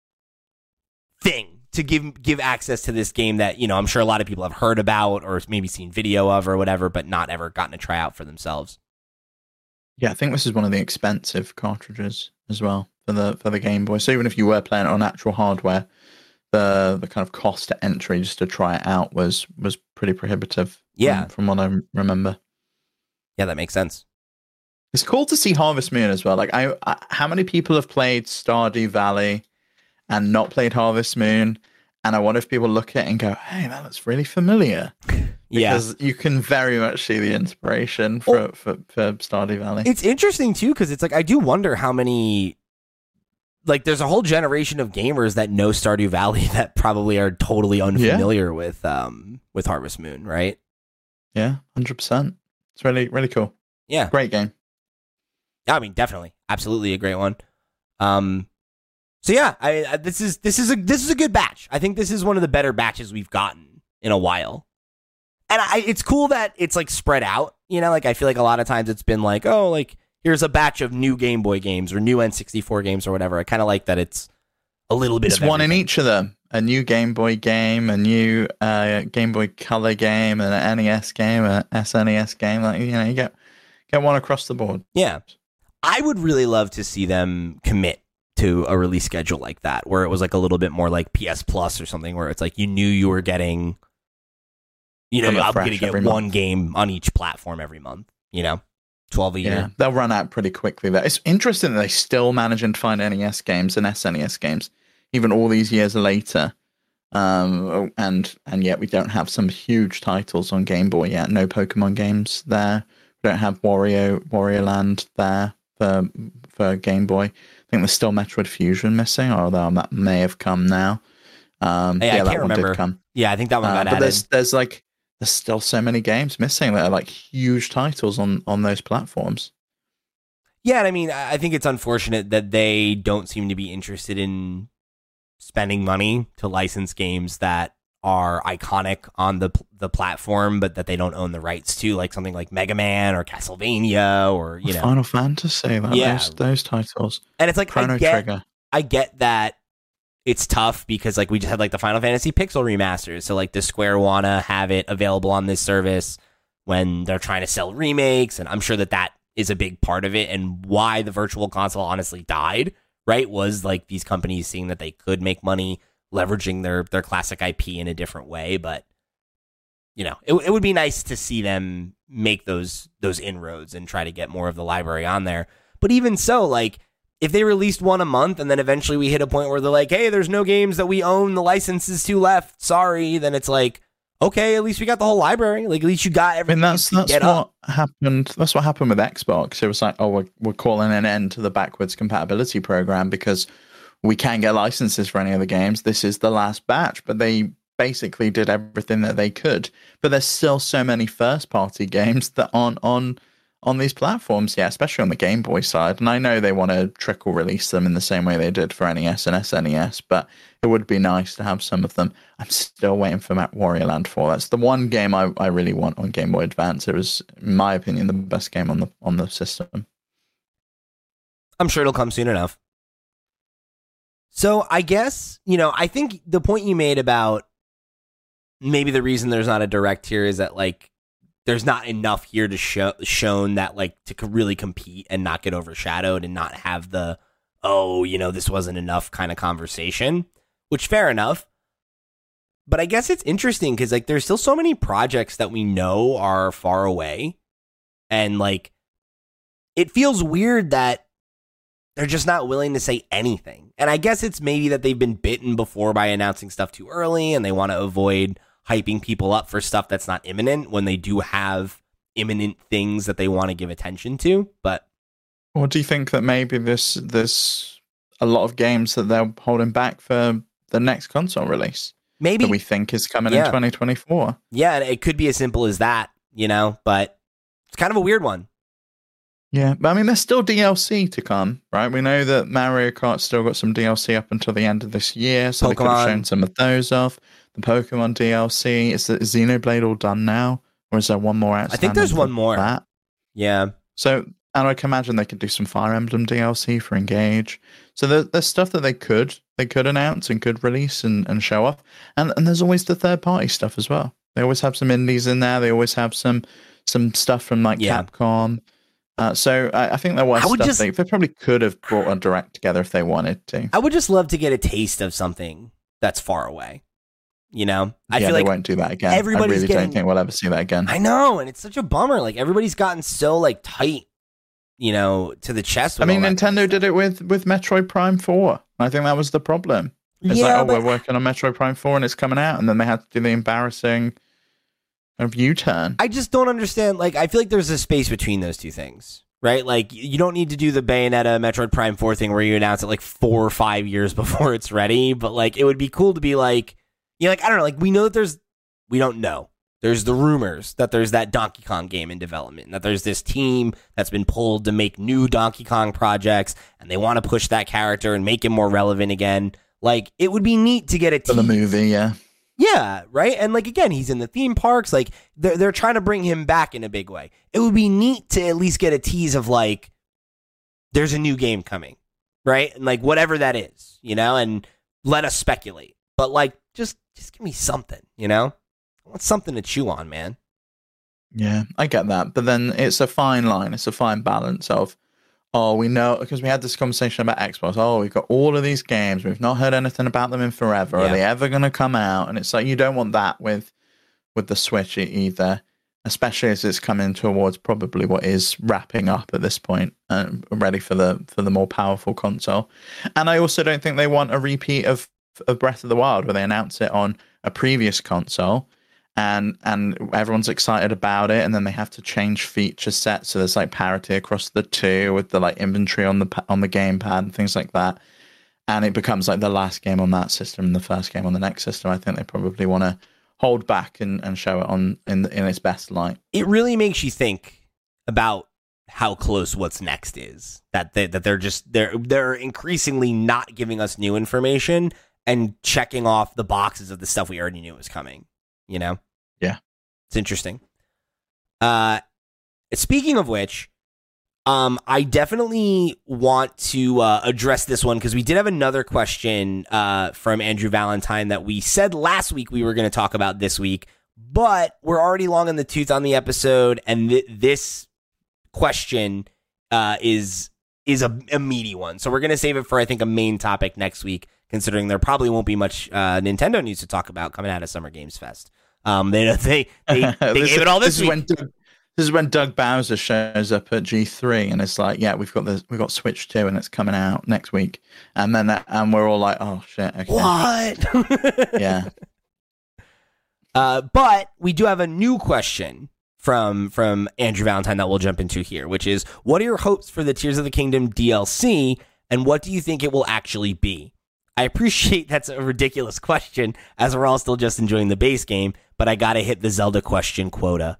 thing to give give access to this game that, you know, I'm sure a lot of people have heard about or maybe seen video of or whatever, but not ever gotten to try out for themselves. Yeah, I think this is one of the expensive cartridges as well for the for the Game Boy. So even if you were playing it on actual hardware, the the kind of cost to entry just to try it out was was pretty prohibitive. Yeah. from, from what I remember. Yeah, that makes sense. It's cool to see Harvest Moon as well. Like, I, I how many people have played Stardew Valley and not played Harvest Moon? And I wonder if people look at it and go, "Hey, that looks really familiar." Yeah. Because you can very much see the inspiration for, Oh. for, for Stardew Valley. It's interesting too, because it's like I do wonder how many, like, there's a whole generation of gamers that know Stardew Valley that probably are totally unfamiliar with um with Harvest Moon, right? Yeah, one hundred percent. It's really, really cool. Yeah, Great game. I mean, definitely, absolutely a great one. Um, so yeah, I, I this is this is a this is a good batch. I think this is one of the better batches we've gotten in a while. And I, it's cool that it's like spread out, you know, like I feel like a lot of times it's been like, oh, like here's a batch of new Game Boy games or new N sixty-four games or whatever. I kind of like that it's a little bit It's of one in everything. each of them. A new Game Boy game, a new uh, Game Boy Color game, and an N E S game, an S N E S game. Like, you know, you get get one across the board. Yeah. I would really love to see them commit to a release schedule like that, where it was like a little bit more like P S Plus or something, where it's like you knew you were getting, you know, Something I'm going to fresh get every one month. game on each platform every month, you know, twelve a Yeah, year. they'll run out pretty quickly. There, it's interesting that they still managing to find N E S games and S N E S games, even all these years later. Um, and and yet we don't have some huge titles on Game Boy yet. No Pokemon games there. We don't have Wario Wario Land there for for Game Boy. I think there's still Metroid Fusion missing, although that may have come now. Um, Hey, I yeah, that can't one remember. did come. Yeah, I think that one Uh, got but added. there's there's like there's still so many games missing that are like huge titles on on those platforms. Yeah, and I mean, I I think it's unfortunate that they don't seem to be interested in spending money to license games that are iconic on the the platform, but that they don't own the rights to, like something like Mega Man or Castlevania or, you know, Final Fantasy, like Yeah. those, those titles. and it's like, Chrono I get, Trigger. I get that it's tough because like we just had like the Final Fantasy Pixel remasters. So like, does Square wanna have it available on this service when they're trying to sell remakes? And I'm sure that that is a big part of it, and why the Virtual Console honestly died, right? Was like these companies seeing that they could make money leveraging their their classic I P in a different way. But you know, it it would be nice to see them make those those inroads and try to get more of the library on there. But even so, like, if they released one a month and then eventually we hit a point where they're like, hey, there's no games that we own the licenses to left, sorry, then it's like, okay, at least we got the whole library. Like, at least you got I everything. mean, that's you that's get what up. happened. That's what happened with Xbox. It was like, oh, we're we're calling an end to the backwards compatibility program because we can't get licenses for any of the games. This is the last batch, but they basically did everything that they could. But there's still so many first-party games that aren't on on these platforms yet, especially on the Game Boy side. And I know they want to trickle release them in the same way they did for N E S and S N E S, but it would be nice to have some of them. I'm still waiting for Map Warrior Land four. That's the one game I, I really want on Game Boy Advance. It was, in my opinion, the best game on the on the system. I'm sure it'll come soon enough. So I guess, you know, I think the point you made about maybe the reason there's not a direct here is that, like, there's not enough here to show shown that, like, to co- really compete and not get overshadowed and not have the, oh, you know, this wasn't enough kind of conversation, which fair enough. But I guess it's interesting because, like, there's still so many projects that we know are far away. And, like, it feels weird that they're just not willing to say anything. And I guess it's maybe that they've been bitten before by announcing stuff too early and they want to avoid hyping people up for stuff that's not imminent when they do have imminent things that they want to give attention to. But or do you think that maybe this there's a lot of games that they're holding back for the next console release maybe that we think is coming Yeah. in twenty twenty-four? Yeah, and it could be as simple as that, you know, but it's kind of a weird one. Yeah, but I mean, there's still D L C to come, right? We know that Mario Kart's still got some D L C up until the end of this year, so they could have Pokemon. shown some of those off. The Pokemon D L C, is the is Xenoblade all done now, or is there one more outstanding? I think there's for one more. That? Yeah. So, and I can imagine they could do some Fire Emblem D L C for Engage. So there, there's stuff that they could they could announce and could release and, and show off. And and there's always the third party stuff as well. They always have some indies in there. They always have some some stuff from like Yeah. Capcom. Uh, so I, I think there was I would stuff just- they, they probably could have brought a direct together if they wanted to. I would just love to get a taste of something that's far away. You know? I yeah, feel they like won't do that again. everybody's I really getting- don't think we'll ever see that again. I know, and it's such a bummer. Like, everybody's gotten so, like, tight, you know, to the chest. I With mean, all that kind Nintendo of did it with, with Metroid Prime four. I think that was the problem. stuff. It's Yeah, like, oh, but we're working on Metroid Prime four and it's coming out. And then they had to do the embarrassing of U-turn. I just don't understand. Like, I feel like there's a space between those two things, right? Like, you don't need to do the Bayonetta Metroid Prime four thing where you announce it like four or five years before it's ready. But, like, it would be cool to be like, you know, like, I don't know. Like, we know that there's, we don't know. There's the rumors that there's that Donkey Kong game in development, and that there's this team that's been pulled to make new Donkey Kong projects, and they want to push that character and make him more relevant again. Like, it would be neat to get a For the tease. movie, yeah. Yeah, right? And, like, again, he's in the theme parks. Like, they're, they're trying to bring him back in a big way. It would be neat to at least get a tease of, like, there's a new game coming, right? And, like, whatever that is, you know? And let us speculate. But, like, just just give me something, you know? I want something to chew on, man. Yeah, I get that. But then it's a fine line. It's a fine balance of, oh, we know, because we had this conversation about Xbox. Oh, we've got all of these games. We've not heard anything about them in forever. Yeah. Are they ever going to come out? And it's like, you don't want that with with the Switch e- either, especially as it's coming towards probably what is wrapping up at this point, uh, ready for the for the more powerful console. And I also don't think they want a repeat of, of Breath of the Wild, where they announce it on a previous console. And and everyone's excited about it, and then they have to change feature sets, so there's like parity across the two with the like inventory on the pa- on the gamepad and things like that. And it becomes like the last game on that system and the first game on the next system. I think they probably want to hold back and, and show it on in in its best light. It really makes you think about how close what's next is. That they, that they're just they're they're increasingly not giving us new information and checking off the boxes of the stuff we already knew was coming, you know? Yeah. It's interesting. Uh, speaking of which, um, I definitely want to uh, address this one because we did have another question uh, from Andrew Valentine that we said last week we were going to talk about this week, but we're already long in the tooth on the episode, and th- this question uh, is is a, a meaty one. So we're going to save it for, I think, a main topic next week, considering there probably won't be much uh, Nintendo news to talk about coming out of Summer Games Fest. Um, they they they, they gave is, it all this, this week. Is when Doug, this is when Doug Bowser shows up at G three and it's like, yeah, we've got the we've got Switch two and it's coming out next week, and then that, and we're all like, oh shit, okay. What? Yeah. Uh, but we do have a new question from from Andrew Valentine that we'll jump into here, which is, what are your hopes for the Tears of the Kingdom D L C, and what do you think it will actually be? I appreciate that's a ridiculous question, as we're all still just enjoying the base game, but I gotta hit the Zelda question quota.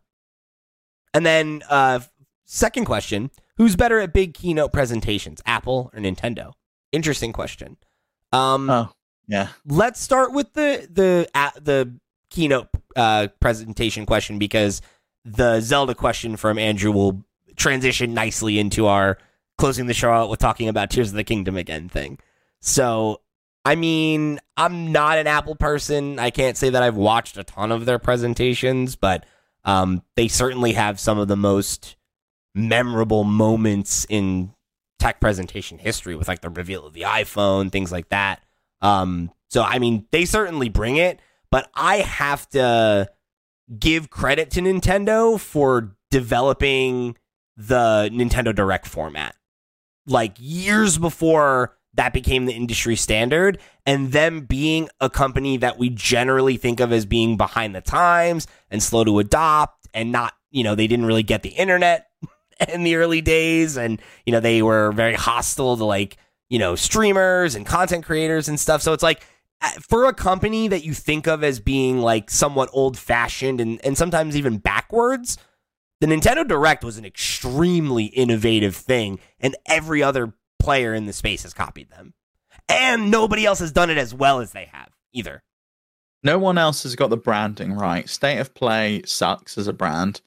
And then, uh, second question, who's better at big keynote presentations, Apple or Nintendo? Interesting question. Um, oh, yeah. Let's start with the the uh, the keynote uh, presentation question, because the Zelda question from Andrew will transition nicely into our closing the show out with talking about Tears of the Kingdom again thing. So, I mean, I'm not an Apple person. I can't say that I've watched a ton of their presentations, but um, they certainly have some of the most memorable moments in tech presentation history, with like the reveal of the iPhone, things like that. Um, so, I mean, they certainly bring it, but I have to give credit to Nintendo for developing the Nintendo Direct format, like years before that became the industry standard, and them being a company that we generally think of as being behind the times and slow to adopt, and not, you know, they didn't really get the internet in the early days, and, you know, they were very hostile to, like, you know, streamers and content creators and stuff. So it's like, for a company that you think of as being like somewhat old-fashioned and, and sometimes even backwards, the Nintendo Direct was an extremely innovative thing, and every other player in the space has copied them. And nobody else has done it as well as they have, either. No one else has got the branding right. State of Play sucks as a brand.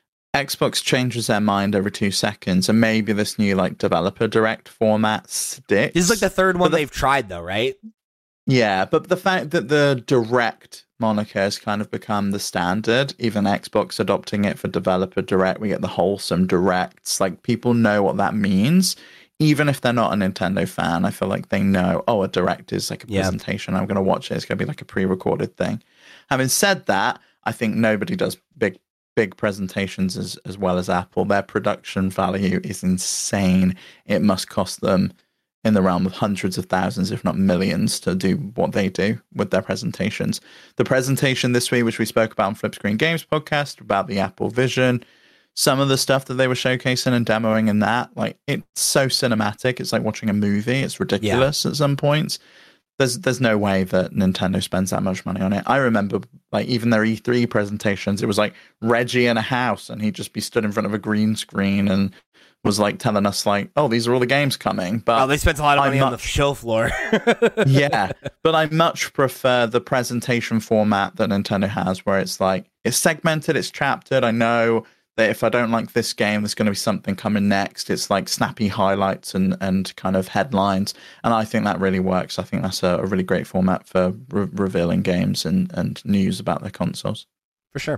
Xbox changes their mind every two seconds, and maybe this new like developer direct format sticks. This is like the third one the, they've tried, though, right? Yeah, but the fact that the direct moniker has kind of become the standard, even Xbox adopting it for developer direct, we get the wholesome directs. Like, people know what that means. Even if they're not a Nintendo fan, I feel like they know, oh, a direct is like a yeah. presentation. I'm going to watch it. It's going to be like a pre-recorded thing. Having said that, I think nobody does big big presentations as, as well as Apple. Their production value is insane. It must cost them in the realm of hundreds of thousands, if not millions, to do what they do with their presentations. The presentation this week, which we spoke about on Flip Screen Games podcast, about the Apple Vision, some of the stuff that they were showcasing and demoing in that, like, it's so cinematic. It's like watching a movie. It's ridiculous yeah. at some points. There's there's no way that Nintendo spends that much money on it. I remember, like, even their E three presentations, it was like Reggie in a house, and he'd just be stood in front of a green screen and was like telling us, like, oh, these are all the games coming. But oh, they spent a lot of money much, on the show floor. Yeah, but I much prefer the presentation format that Nintendo has, where it's like, it's segmented, it's chaptered. I know that if I don't like this game, there's going to be something coming next. It's like snappy highlights and, and kind of headlines. And I think that really works. I think that's a, a really great format for re- revealing games and, and news about their consoles. For sure.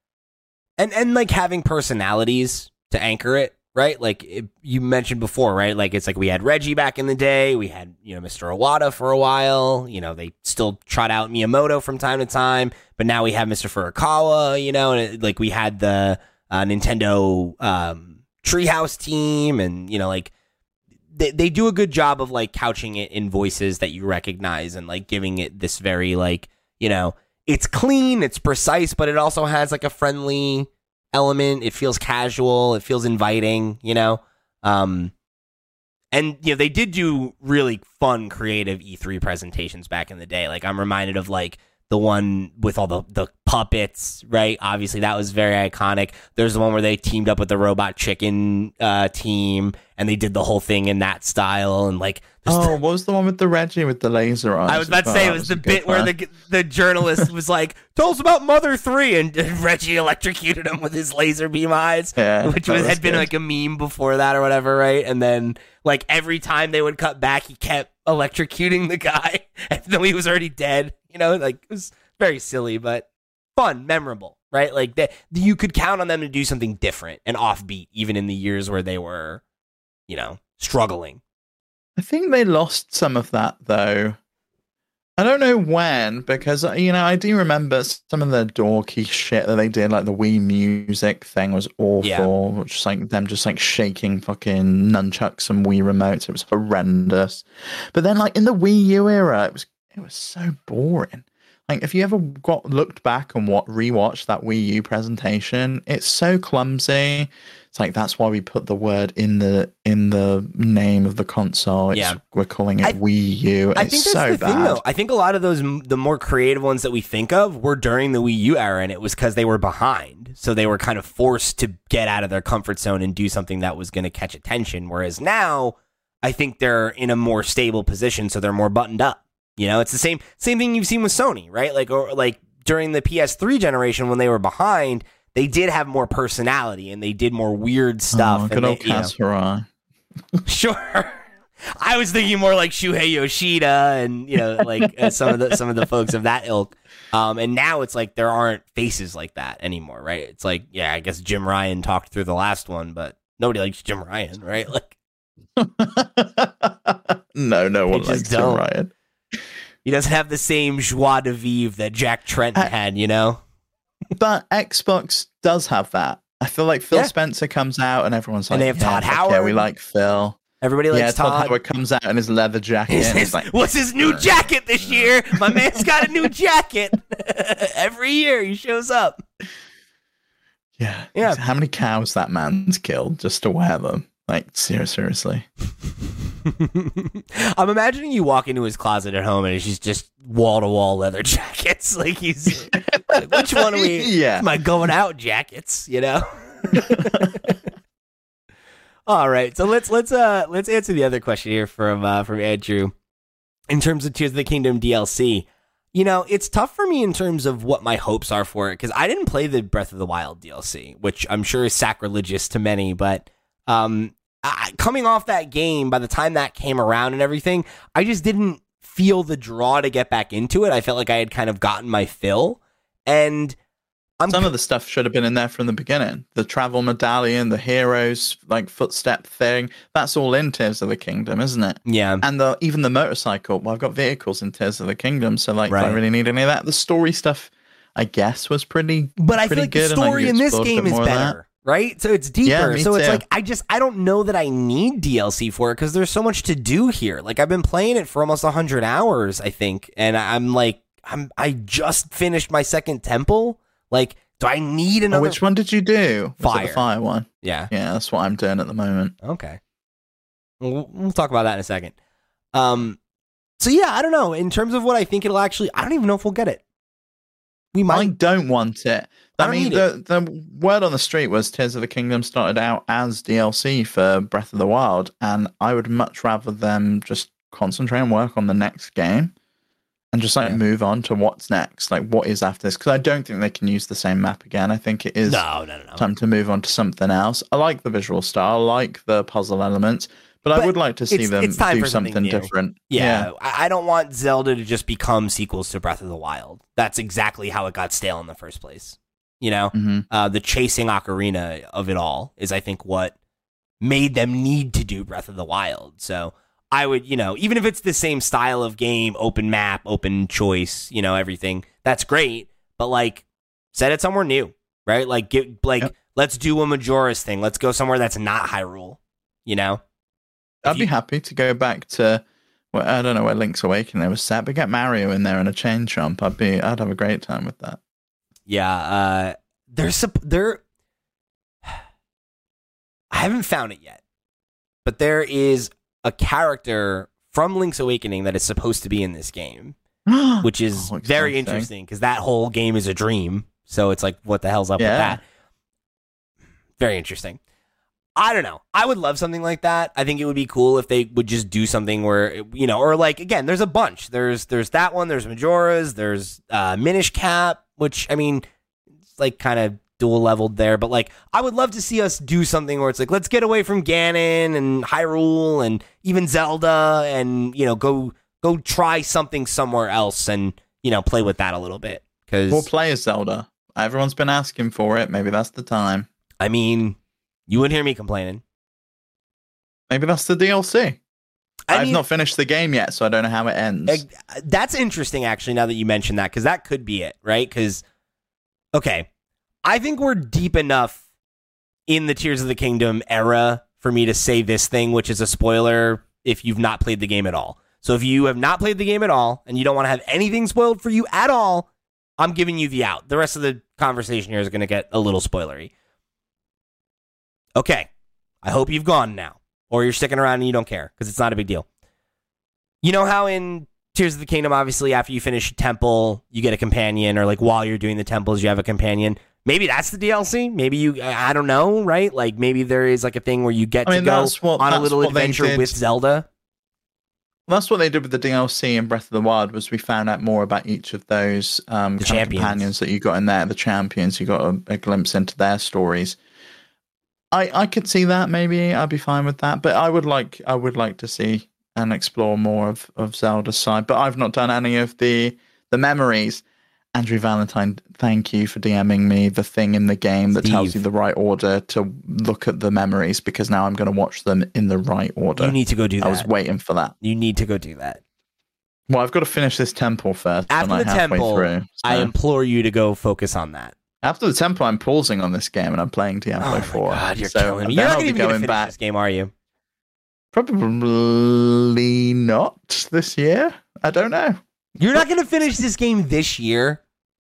And, and like having personalities to anchor it, right? Like it, you mentioned before, right? Like it's like we had Reggie back in the day. We had, you know, Mister Iwata for a while. You know, they still trot out Miyamoto from time to time. But now we have Mister Furukawa, you know, and it, like we had the... Uh, Nintendo um, Treehouse team, and you know, like they they do a good job of like couching it in voices that you recognize and like giving it this very like, you know, it's clean, it's precise, but it also has like a friendly element. It feels casual, it feels inviting, you know. Um, and you know, they did do really fun, creative E three presentations back in the day. Like I'm reminded of like the one with all the, the puppets, right? Obviously, that was very iconic. There's the one where they teamed up with the Robot Chicken uh, team, and they did the whole thing in that style. And like, oh, what was the one with the Reggie with the laser eyes? I was about to say, it was, was the bit where the the journalist was like, "Tell us about Mother three," and Reggie electrocuted him with his laser beam eyes, yeah, which was, was had been good. like a meme before that or whatever, right? And then like every time they would cut back, he kept electrocuting the guy, even though he was already dead. You know, like it was very silly, but fun, memorable, right? Like that, you could count on them to do something different and offbeat, even in the years where they were, you know, struggling. I think they lost some of that though. I don't know when, because you know I do remember some of the dorky shit that they did, like the Wii Music thing was awful, Yeah. which is like them just like shaking fucking nunchucks and Wii remotes. It was horrendous. But then, like in the Wii U era, it was it was so boring. Like if you ever got looked back and what rewatched that Wii U presentation, it's so clumsy. It's like that's why we put the word in the in the name of the console. It's, Yeah. we're calling it I- Wii U. I It's think that's so the bad. thing, though. I think a lot of those, the more creative ones that we think of, were during the Wii U era, and it was because they were behind, so they were kind of forced to get out of their comfort zone and do something that was going to catch attention. Whereas now, I think they're in a more stable position, so they're more buttoned up. You know, it's the same same thing you've seen with Sony, right? Like, or like during the P S three generation when they were behind, they did have more personality and they did more weird stuff. Oh, and good old they, you know- Kaz Hirai. Sure. I was thinking more like Shuhei Yoshida and, you know, like uh, some of the some of the folks of that ilk. Um, and now it's like there aren't faces like that anymore, right? It's like, yeah, I guess Jim Ryan talked through the last one, but nobody likes Jim Ryan, right? Like no, no one just likes Jim don't. Ryan. he doesn't have the same joie de vivre that Jack Trent I- had, you know? But Xbox does have that. I feel like Phil Yeah. Spencer comes out and everyone's like, And they have yeah, Todd fuck yeah, we Howard. like Phil. Everybody likes yeah, Todd, Todd. Howard comes out in his leather jacket. His- and his- he's like, what's his new jacket this year? My man's got a new jacket. Every year he shows up. yeah, Yeah. How many cows that man's killed just to wear them? Like, ser- seriously. I'm imagining you walk into his closet at home and it's just, just wall-to-wall leather jackets. Like he's like, which one are we? Yeah. My going out jackets, you know? All right, so let's let's uh let's answer the other question here from uh, from Andrew. In terms of Tears of the Kingdom D L C, you know, it's tough for me in terms of what my hopes are for it because I didn't play the Breath of the Wild D L C, which I'm sure is sacrilegious to many. But um, I, coming off that game, by the time that came around and everything, I just didn't feel the draw to get back into it. I felt like I had kind of gotten my fill, and I'm Some of the stuff should have been in there from the beginning. The travel medallion, the heroes, like footstep thing. That's all in Tears of the Kingdom, isn't it? yeah. And the even the motorcycle. Well, I've got vehicles in Tears of the Kingdom, so like, do Right. I really need any of that? The story stuff, I guess, was pretty. But I feel pretty like the good, and I story think in you this explored a game bit is more of that. better, right? So it's deeper. Yeah, me so it's too. like I just I don't know that I need D L C for it because there's so much to do here. Like I've been playing it for almost one hundred hours, I think, and I'm like I'm I just finished my second temple. Like, do I need Oh, another? which one did you do? Was it Fire. the fire one? Yeah. Yeah, that's what I'm doing at the moment. Okay. We'll, we'll talk about that in a second. Um. So yeah, I don't know. In terms of what I think it'll actually, I don't even know if we'll get it. We I might. don't want it. I I, don't mean, need the, the word on the street was Tears of the Kingdom started out as D L C for Breath of the Wild, and I would much rather them just concentrate and work on the next game and just like Yeah. move on to what's next, like what is after this. Because I don't think they can use the same map again. I think it is No, no, no, no. time to move on to something else. I like the visual style, I like the puzzle elements, but, But I would like to see it's- them it's time do for something something new. different. Yeah, I I don't want Zelda to just become sequels to Breath of the Wild. That's exactly how it got stale in the first place. You know, hmm uh, the chasing ocarina of it all is, I think, what made them need to do Breath of the Wild. So I would, you know, even if it's the same style of game, open map, open choice, you know, everything, that's great. But like, set it somewhere new, right? Like, get like, Yep. let's do a Majora's thing. Let's go somewhere that's not Hyrule. You know, I'd If be you- happy to go back to, well, I don't know where Link's Awakening was set, but get Mario in there and a chain jump. I'd be, I'd have a great time with that. Yeah, uh, there's sup- there. I haven't found it yet, but there is a character from Link's Awakening that is supposed to be in this game, which is Oh, very exciting. interesting because that whole game is a dream. So it's like, what the hell's up Yeah. with that? Very interesting. I don't know. I would love something like that. I think it would be cool if they would just do something where, you know, or like, again, there's a bunch. There's there's that one. There's Majora's. There's uh, Minish Cap, which, I mean, it's like kind of dual leveled there. But like, I would love to see us do something where it's like, let's get away from Ganon and Hyrule and even Zelda and, you know, go go try something somewhere else and, you know, play with that a little bit. Because We'll play as Zelda. Everyone's been asking for it. Maybe that's the time. I mean, you wouldn't hear me complaining. Maybe that's the D L C. I I've mean, not finished the game yet, so I don't know how it ends. Uh, That's interesting, actually, now that you mention that, because that could be it, right? Because, okay, I think we're deep enough in the Tears of the Kingdom era for me to say this thing, which is a spoiler if you've not played the game at all. So if you have not played the game at all, and you don't want to have anything spoiled for you at all, I'm giving you the out. The rest of the conversation here is going to get a little spoilery. Okay, I hope you've gone now. Or you're sticking around and you don't care, because it's not a big deal. You know how in Tears of the Kingdom, obviously, after you finish a temple, you get a companion, or like while you're doing the temples, you have a companion. Maybe that's the D L C. Maybe you, I don't know, right? Like maybe there is like a thing where you get I to mean, go that's what- on a that's little what they adventure did. with Zelda. That's what they did with the D L C in Breath of the Wild. Was we found out more about each of those um, The kind of champions. companions that you got in there, the champions. You got a, a glimpse into their stories. I I could see that. Maybe I'd be fine with that. But I would like I would like to see and explore more of, of Zelda's side. But I've not done any of the the memories. Andrew Valentine, thank you for DMing me the thing in the game that tells Steve. you the right order to look at the memories, because now I'm going to watch them in the right order. You need to go do that. I was waiting for that. You need to go do that. Well, I've got to finish this temple first. After I'm like the halfway temple, through, I so- implore you to go focus on that. After the temple, I'm pausing on this game and I'm playing Diablo Oh my four. God, you're so killing me. then You're not I'll gonna be even gonna going finish back. this game, are you? Probably not this year. I don't know. You're not going to finish this game this year.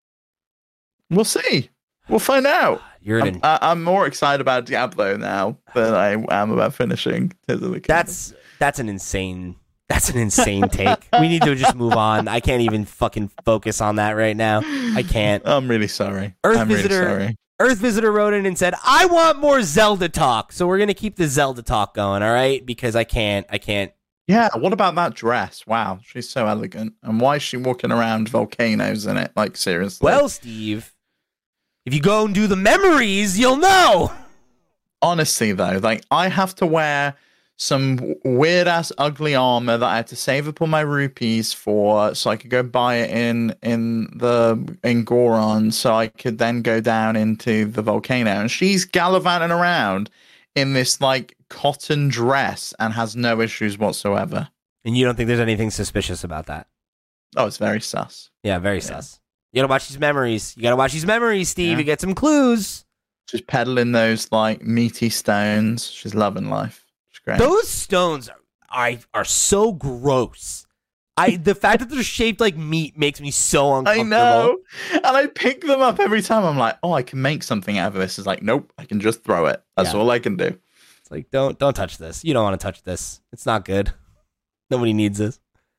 We'll see. We'll find out. You're I'm, an, I- I'm more excited about Diablo now than I am about finishing Tears of the Kingdom. that's that's an insane that's an insane take. We need to just move on. I can't even fucking focus on that right now. I can't. I'm really sorry. Earth I'm Visitor- really sorry. Earth Visitor wrote in and said, "I want more Zelda talk." So we're gonna keep the Zelda talk going, all right? Because I can't. I can't. Yeah, what about that dress? Wow, she's so elegant. And why is she walking around volcanoes in it? Like, seriously. Well, Steve, if you go and do the memories, you'll know. Honestly, though, like, I have to wear some weird ass ugly armor that I had to save up all my rupees for, so I could go buy it in in the in Goron, so I could then go down into the volcano. And she's gallivanting around in this like cotton dress and has no issues whatsoever. And you don't think there's anything suspicious about that? Oh, it's very sus. Yeah, very sus. You gotta watch these memories. You gotta watch these memories, Steve. Yeah. You get some clues. She's peddling those like meaty stones. She's loving life. She's great. Those stones are, are are so gross. I the fact that they're shaped like meat makes me so I uncomfortable. know. And I pick them up every time. I'm like, oh, I can make something out of this. It's like, nope, I can just throw it. That's Yeah. all I can do. It's like don't don't touch this. You don't want to touch this. It's not good. Nobody needs this.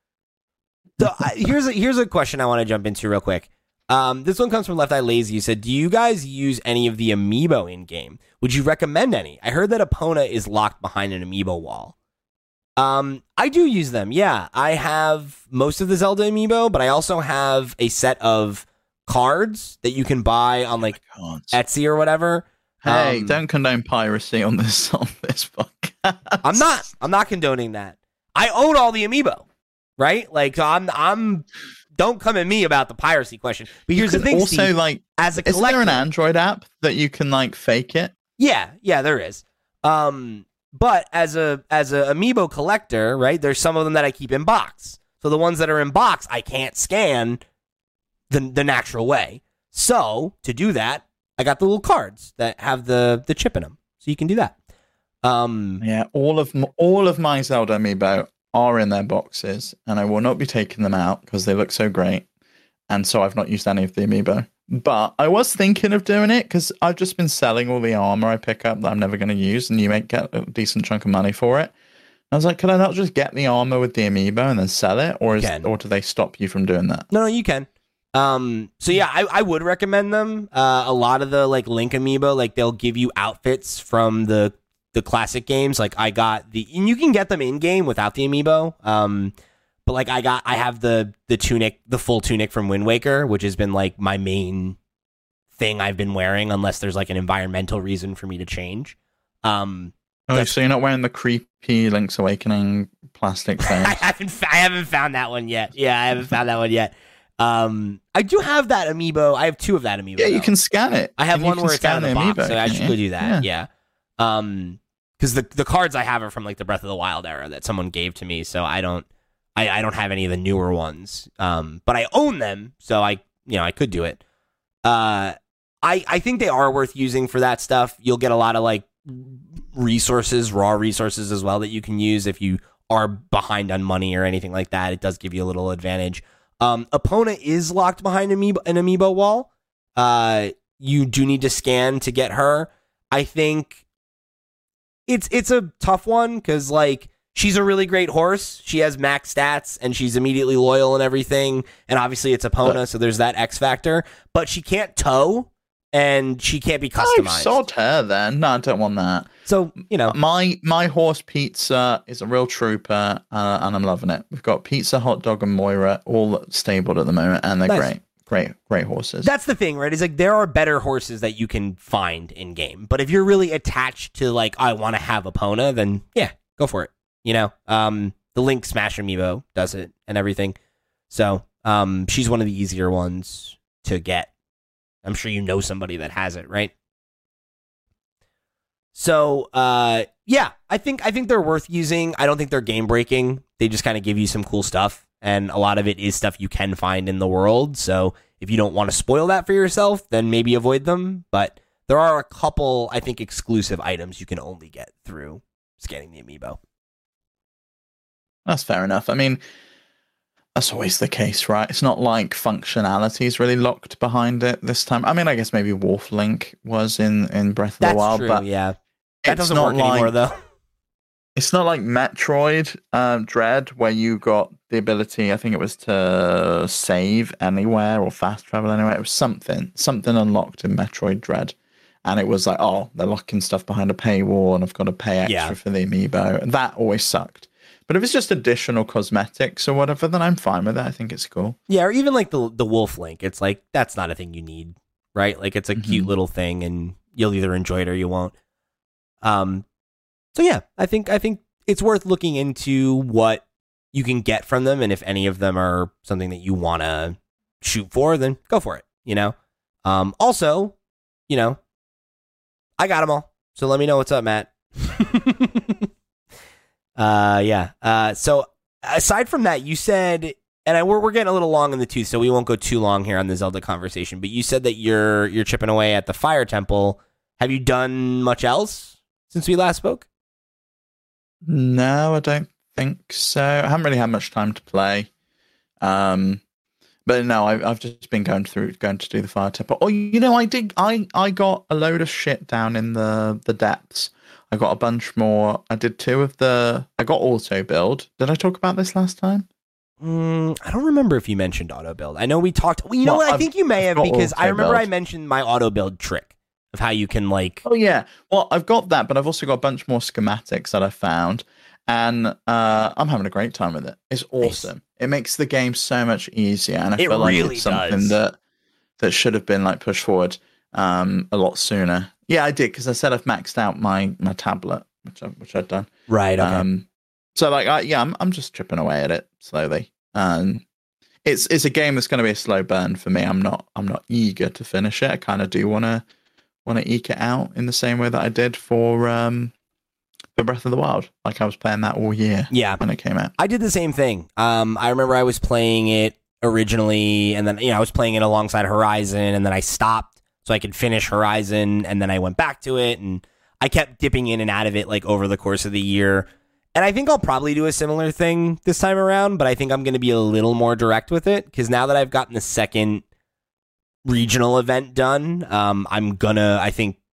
So I, here's a here's a question I want to jump into real quick. Um, this one comes from Left Eye Lazy. You said, "Do you guys use any of the amiibo in game? Would you recommend any? I heard that Epona is locked behind an amiibo wall." Um, I do use them. Yeah, I have most of the Zelda amiibo, but I also have a set of cards that you can buy on like God. Etsy or whatever. Hey, Um, don't condone piracy on this on this podcast. I'm not. I'm not condoning that. I own all the amiibo, right? Like I'm. I'm. Don't come at me about the piracy question. But here's the You can thing, also, Steve. like, As a isn't there collector, an Android app that you can like fake it? yeah, yeah, there is. Um, but as a as a amiibo collector, right? There's some of them that I keep in box. So the ones that are in box, I can't scan the the natural way. So to do that, I got the little cards that have the the chip in them, so you can do that. Um, Yeah, all of m- all of my Zelda amiibo are in their boxes, and I will not be taking them out because they look so great. And so I've not used any of the amiibo. But I was thinking of doing it because I've just been selling all the armor I pick up that I'm never going to use, and you make get a decent chunk of money for it. I was like, can I not just get the armor with the amiibo and then sell it, or is or do they stop you from doing that? No, no, you can. Um, so yeah, I, I would recommend them. Uh, a lot of the like Link amiibo, like they'll give you outfits from the the classic games. Like I got the, and you can get them in game without the amiibo. Um, but like I got, I have the the tunic, the full tunic from Wind Waker, which has been like my main thing I've been wearing, unless there's like an environmental reason for me to change. Um. Oh, so you're not wearing the creepy Link's Awakening plastic thing? I haven't, I haven't found that one yet. Yeah, I haven't found that one yet. Um, I do have that amiibo. I have two of that amiibo. Yeah, you though. can scan it. I have and one where it's out of the box, amiibo, so I should go do that. Yeah. yeah. Um, because the the cards I have are from like the Breath of the Wild era that someone gave to me, so I don't, I, I don't have any of the newer ones. Um, but I own them, so I, you know, I could do it. Uh, I I think they are worth using for that stuff. You'll get a lot of like resources, raw resources as well that you can use if you are behind on money or anything like that. It does give you a little advantage. Um, Epona is locked behind amiibo, an amiibo wall. Uh, you do need to scan to get her. I think it's it's a tough one because like she's a really great horse. She has max stats and she's immediately loyal and everything. And obviously it's Epona, so there's that X factor. But she can't tow. And she can't be customized. I've sod her then. No, I don't want that. So, you know. My my horse Pizza is a real trooper, uh, and I'm loving it. We've got Pizza, Hot Dog, and Moira all stabled at the moment, and they're Nice. great. Great, great horses. That's the thing, right? Is like there are better horses that you can find in game. But if you're really attached to like, I want to have Epona, then yeah, go for it. You know? Um, the Link Smash Amiibo does it and everything. So um, she's one of the easier ones to get. I'm sure you know somebody that has it, right? So, uh, yeah, I think I think they're worth using. I don't think they're game breaking. They just kind of give you some cool stuff, and a lot of it is stuff you can find in the world. So, if you don't want to spoil that for yourself, then maybe avoid them. But there are a couple, I think, exclusive items you can only get through scanning the amiibo. That's fair enough. I mean, that's always the case, right? It's not like functionality is really locked behind it this time. I mean, I guess maybe Wolf Link was in, in Breath of That's the Wild, true, but yeah, that it's doesn't not work like, anymore, though. It's not like Metroid um, Dread, where you got the ability, I think it was to save anywhere or fast travel anywhere. It was something, something unlocked in Metroid Dread. And it was like, oh, they're locking stuff behind a paywall and I've got to pay extra Yeah. for the amiibo. And that always sucked. But if it's just additional cosmetics or whatever, then I'm fine with it. I think it's cool. Yeah, or even like the the Wolf Link. It's like, that's not a thing you need, right? Like, it's a Mhm. cute little thing, and you'll either enjoy it or you won't. Um, so yeah, I think I think it's worth looking into what you can get from them, and if any of them are something that you want to shoot for, then go for it. You know. Um, also, you know, I got them all, so let me know what's up, Matt. uh, yeah. Uh, so aside from that, you said, and I, we're we're getting a little long in the tooth, so we won't go too long here on the Zelda conversation. But you said that you're you're chipping away at the Fire Temple. Have you done much else since we last spoke? No, I don't think so. I haven't really had much time to play. Um, but no, I, I've just been going through, going to do the Fire Temple. Oh, you know, I did. I, I got a load of shit down in the, the depths. I got a bunch more. I did two of the. I got auto build. Did I talk about this last time? Mm, I don't remember if you mentioned auto build. I know we talked. Well, you know Well, what? I I've- think you may I've have got because I remember auto I build. mentioned my auto build trick of how you can like. Oh yeah. Well, I've got that, but I've also got a bunch more schematics that I found, and uh, I'm having a great time with it. It's awesome. It makes the game so much easier, and I It feel like really it's something does. that that should have been like pushed forward um, a lot sooner. Yeah, I did because I said I've maxed out my my tablet, which I, which I've done. Right. Okay. Um, so like, I, yeah, I'm I'm just chipping away at it slowly. Um, it's it's a game that's going to be a slow burn for me. I'm not I'm not eager to finish it. I kind of do want to want to eke it out in the same way that I did for um for Breath of the Wild. Like I was playing that all year yeah. when it came out. I did the same thing. Um, I remember I was playing it originally, and then you know I was playing it alongside Horizon, and then I stopped so I could finish Horizon, and then I went back to it, and I kept dipping in and out of it like over the course of the year. And I think I'll probably do a similar thing this time around, but I think I'm going to be a little more direct with it because now that I've gotten the second regional event done, um, I'm gonna I think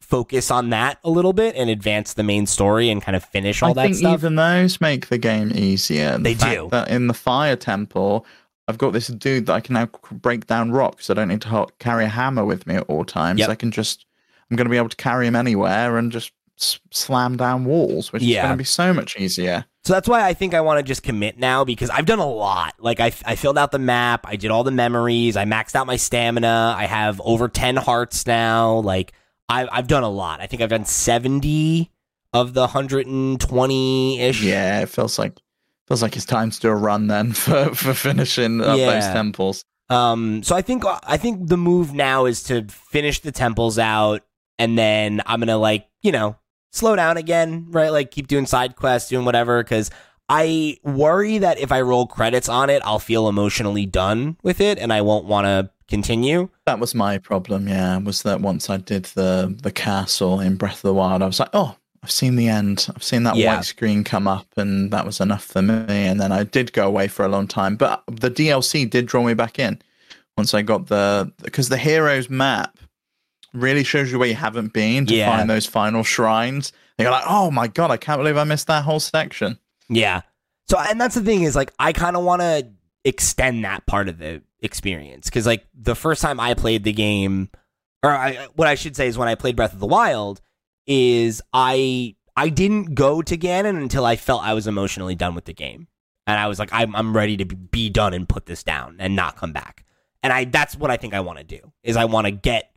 focus on that a little bit and advance the main story and kind of finish all I that think stuff. even those make the game easier. The They fact do. That in the Fire Temple, I've got this dude that I can now break down rocks. I don't need to ho- carry a hammer with me at all times. Yep. I can just, I'm going to be able to carry him anywhere and just s- slam down walls, which Yeah. is going to be so much easier. So that's why I think I want to just commit now, because I've done a lot. Like, I, I filled out the map. I did all the memories. I maxed out my stamina. I have over ten hearts now. Like, I, I've done a lot. I think I've done seventy of the one hundred twenty-ish. Yeah, it feels like feels like it's time to do a run then for, for finishing up Yeah. those temples. Um, so I think I think the move now is to finish the temples out, and then I'm gonna, like, you know, slow down again, right? Like, keep doing side quests, doing whatever, because I worry that if I roll credits on it, I'll feel emotionally done with it, and I won't want to continue. That was my problem, yeah, was that once I did the the castle in Breath of the Wild, I was like, oh, I've seen the end. I've seen that Yeah. white screen come up, and that was enough for me. And then I did go away for a long time, but the D L C did draw me back in once I got the, because the heroes map really shows you where you haven't been to Yeah. find those final shrines. And you're like, oh my god, I can't believe I missed that whole section. Yeah. So, and that's the thing is, like, I kind of want to extend that part of the experience, because, like, the first time I played the game, or I, what I should say is when I played Breath of the Wild, is I I didn't go to Ganon until I felt I was emotionally done with the game, and I was like, I'm I'm ready to be done and put this down and not come back. And I that's what I think I want to do, is I want to get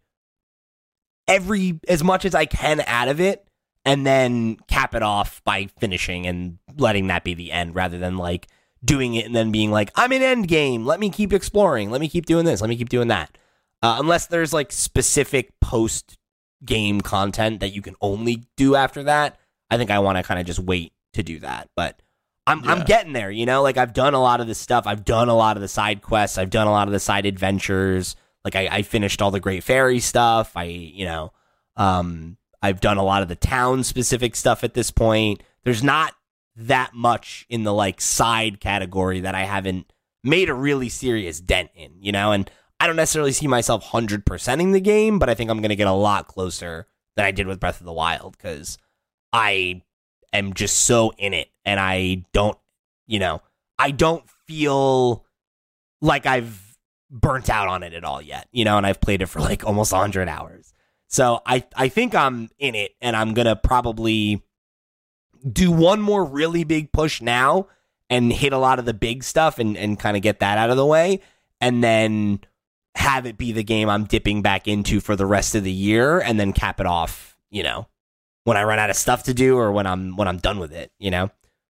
every as much as I can out of it, and then cap it off by finishing and letting that be the end, rather than, like, doing it and then being like, I'm in end game, let me keep exploring, let me keep doing this, let me keep doing that. Uh, unless there's, like, specific post game content that you can only do after that, I think I want to kind of just wait to do that. But I'm Yeah. I'm getting there, you know? Like, I've done a lot of the stuff. I've done a lot of the side quests. I've done a lot of the side adventures. Like, I, I finished all the Great Fairy stuff. I, you know, um, I've done a lot of the town specific stuff at this point. There's not that much in the, like, side category that I haven't made a really serious dent in, you know? And I don't necessarily see myself one hundred percenting the game, but I think I'm going to get a lot closer than I did with Breath of the Wild, because I am just so in it, and I don't, you know, I don't feel like I've burnt out on it at all yet, you know, and I've played it for, like, almost one hundred hours. So I, I think I'm in it, and I'm going to probably do one more really big push now and hit a lot of the big stuff and, and kind of get that out of the way, and then have it be the game I'm dipping back into for the rest of the year, and then cap it off, you know, when I run out of stuff to do, or when I'm when I'm done with it, you know.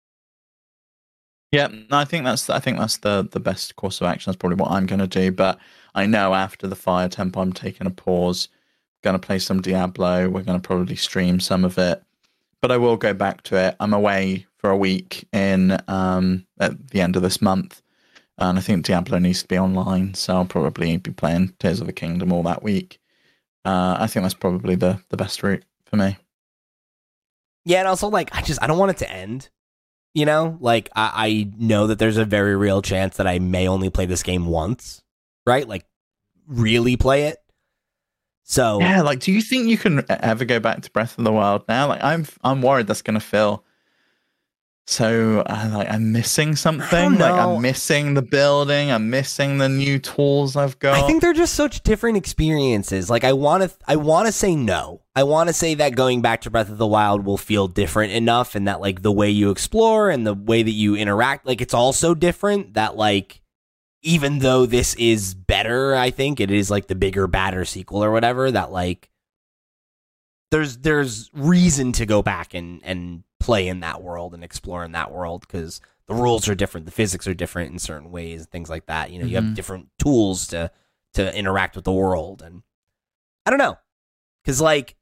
Yeah, no, I think that's I think that's the the best course of action. That's probably what I'm going to do. But I know after the Fire Temple, I'm taking a pause. Going to play some Diablo. We're going to probably stream some of it, but I will go back to it. I'm away for a week in um, at the end of this month, and I think Diablo needs to be online, so I'll probably be playing Tears of the Kingdom all that week. Uh, I think that's probably the the best route for me. Yeah, and also, like, I just I don't want it to end. You know, like, I, I know that there's a very real chance that I may only play this game once, right? Like, really play it. So Yeah, like, do you think you can ever go back to Breath of the Wild now? Like, I'm I'm worried that's going to feel so uh, like I'm missing something. Like, know. I'm missing the building. I'm missing the new tools I've got. I think they're just such different experiences. Like, I want to, I want to say no. I want to say that going back to Breath of the Wild will feel different enough, and that, like, the way you explore and the way that you interact, like, it's all so different that, like, even though this is better, I think it is, like, the bigger, badder sequel or whatever, that, like, there's there's reason to go back and and play in that world and explore in that world, because the rules are different, the physics are different in certain ways, things like that. You know, you Mhm. have different tools to to interact with the world, and I don't know, because, like,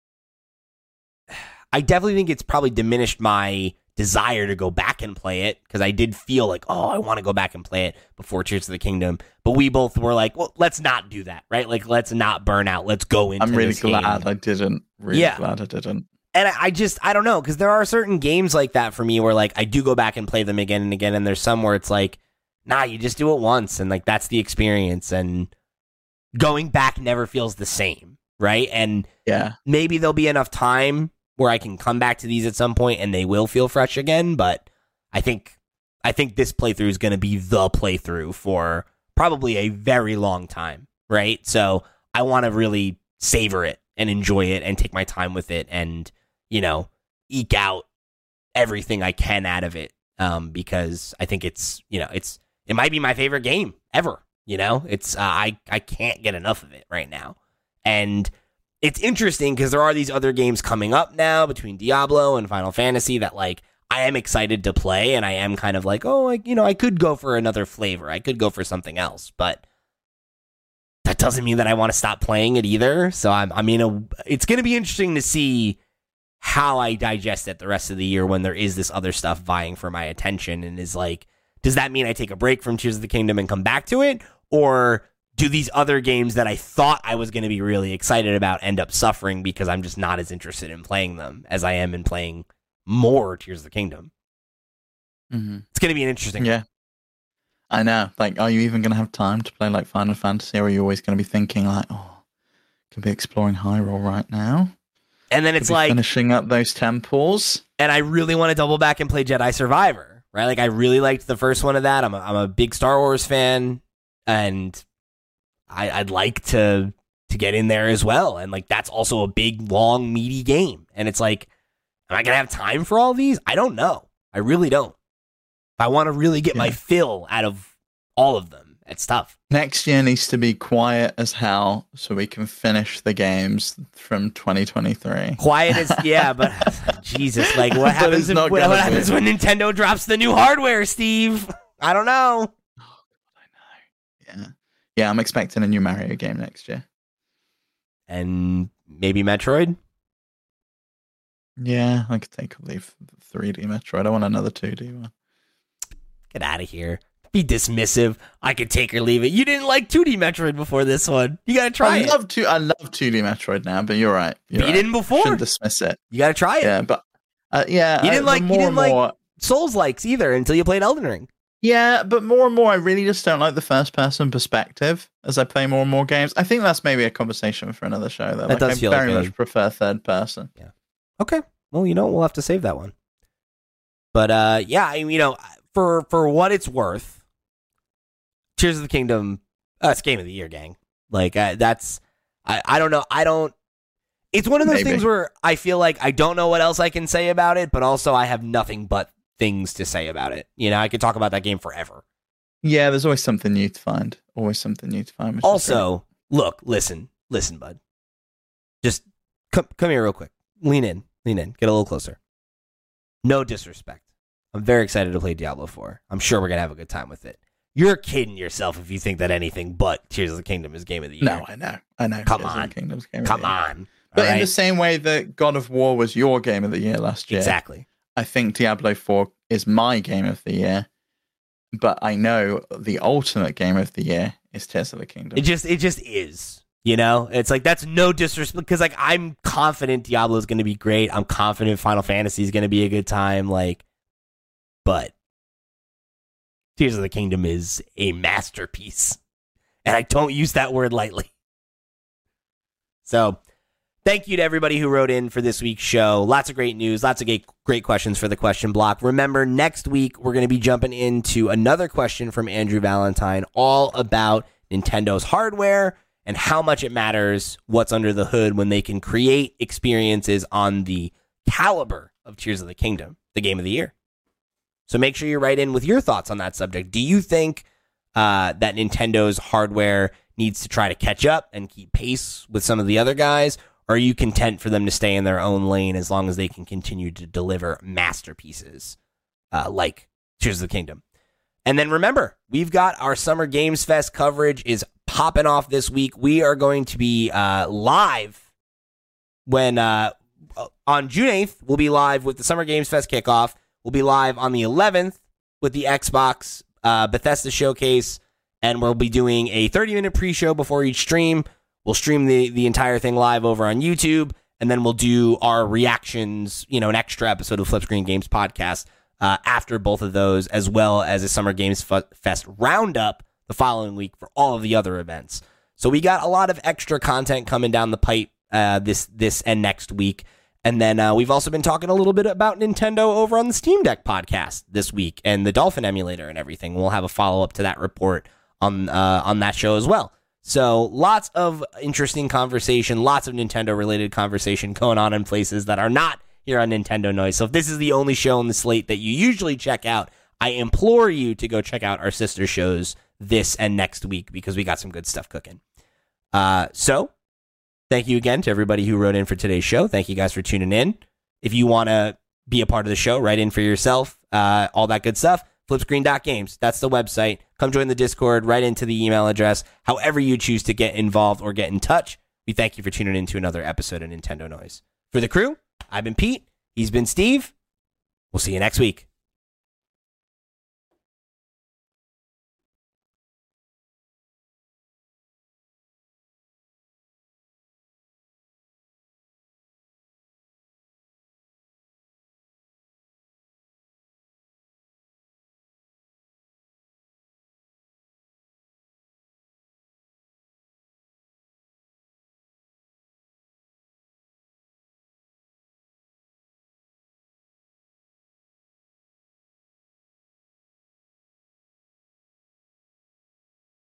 I definitely think it's probably diminished my desire to go back and play it, because I did feel like, oh, I want to go back and play it before Tears of the Kingdom, but we both were like, well, let's not do that, right? Like, let's not burn out. Let's go into I'm really this glad game. I didn't. Really Yeah. glad I didn't. And I, I just, I don't know, because there are certain games like that for me where, like, I do go back and play them again and again, and there's some where it's like, nah, you just do it once, and, like, that's the experience, and going back never feels the same, right? And Yeah. maybe there'll be enough time where I can come back to these at some point and they will feel fresh again. But I think I think this playthrough is going to be the playthrough for probably a very long time, right? So I want to really savor it and enjoy it and take my time with it and, you know, eke out everything I can out of it, um, because I think it's, you know, it's it might be my favorite game ever. You know, it's uh, I I can't get enough of it right now, and it's interesting because there are these other games coming up now between Diablo and Final Fantasy that like I am excited to play, and I am kind of like, oh, like, you know, I could go for another flavor, I could go for something else, but that doesn't mean that I want to stop playing it either. So I'm I mean, a, it's going to be interesting to see how I digest it the rest of the year when there is this other stuff vying for my attention, and is like, does that mean I take a break from Tears of the Kingdom and come back to it? Or do these other games that I thought I was going to be really excited about end up suffering because I'm just not as interested in playing them as I am in playing more Tears of the Kingdom? Mm-hmm. It's going to be an interesting Yeah. I know. Like, are you even going to have time to play like Final Fantasy, or are you always going to be thinking like, oh, could be exploring Hyrule right now? And then Could it's be like finishing up those temples. And I really want to double back and play Jedi Survivor, right? Like I really liked the first one of that. I'm a, I'm a big Star Wars fan, and I, I'd like to to get in there as well. And like that's also a big, long, meaty game. And it's like, am I gonna have time for all these? I don't know. I really don't. I want to really get Yeah. my fill out of all of them. It's tough. Next year needs to be quiet as hell so we can finish the games from twenty twenty-three. Quiet as yeah, but Jesus, like what But happens? it's If, not what gonna happens be. when Nintendo drops the new hardware, Steve? I don't know. Yeah. Yeah, I'm expecting a new Mario game next year. And maybe Metroid. Yeah, I could take a leave three D Metroid. I want another two D one. Get out of here. Be dismissive. I could take or leave it. You didn't like two D Metroid before this one. You gotta try I it. love two. I love two D Metroid now, but you're right. You're But you right. didn't before. Shouldn't dismiss it. You gotta try it. Yeah, but uh, yeah, You didn't I, like- the you more didn't and like- more. Souls likes either until you played Elden Ring. Yeah, but more and more, I really just don't like the first-person perspective as I play more and more games. I think that's maybe a conversation for another show, though. That like, does I feel very like a- much prefer third person. Okay. Well, you know, we'll have to save that one. But uh, yeah, I, you know, for for what it's worth, Tears of the Kingdom, uh, it's game of the year, gang. Like uh, that's, I, I don't know, I don't. It's one of those Maybe. things where I feel like I don't know what else I can say about it, but also I have nothing but things to say about it. You know, I could talk about that game forever. Yeah, there's always something new to find. Always something new to find. which is great. Also, look, listen, listen, bud. Just come, come here real quick. Lean in, lean in, get a little closer. No disrespect. I'm very excited to play Diablo four. I'm sure we're gonna have a good time with it. You're kidding yourself if you think that anything but Tears of the Kingdom is game of the year. No, I know. I know. Come Tears of the on. Kingdom's game of Come the year. on. But All in right? the same way that God of War was your game of the year last year, Exactly. I think Diablo four is my game of the year. But I know the ultimate game of the year is Tears of the Kingdom. It just it just is. You know? It's like that's no disrespect because like I'm confident Diablo is gonna be great. I'm confident Final Fantasy is gonna be a good time. Like, but Tears of the Kingdom is a masterpiece. And I don't use that word lightly. So, thank you to everybody who wrote in for this week's show. Lots of great news, lots of great, great questions for the question block. Remember, next week, we're going to be jumping into another question from Andrew Valentine, all about Nintendo's hardware and how much it matters what's under the hood when they can create experiences on the caliber of Tears of the Kingdom, the game of the year. So make sure you write in with your thoughts on that subject. Do you think uh, that Nintendo's hardware needs to try to catch up and keep pace with some of the other guys? Or are you content for them to stay in their own lane as long as they can continue to deliver masterpieces uh, like Tears of the Kingdom? And then remember, we've got our Summer Games Fest coverage is popping off this week. We are going to be uh, live when uh, on June eighth, we'll be live with the Summer Games Fest kickoff. We'll be live on the eleventh with the Xbox uh, Bethesda Showcase, and we'll be doing a thirty-minute pre-show before each stream. We'll stream the, the entire thing live over on YouTube, and then we'll do our reactions, you know, an extra episode of Flip Screen Games podcast uh, after both of those, as well as a Summer Games F- Fest roundup the following week for all of the other events. So we got a lot of extra content coming down the pipe uh, this this and next week. And then uh, we've also been talking a little bit about Nintendo over on the Steam Deck podcast this week and the Dolphin emulator and everything. We'll have a follow-up to that report on uh, on that show as well. So lots of interesting conversation, lots of Nintendo-related conversation going on in places that are not here on Nintendo Noise. So if this is the only show on the slate that you usually check out, I implore you to go check out our sister shows this and next week because we got some good stuff cooking. Uh, so... Thank you again to everybody who wrote in for today's show. Thank you guys for tuning in. If you want to be a part of the show, write in for yourself, uh, all that good stuff. flipscreen dot games. That's the website. Come join the Discord, write into the email address. However you choose to get involved or get in touch, we thank you for tuning in to another episode of Nintendo Noise. For the crew, I've been Pete. He's been Steve. We'll see you next week.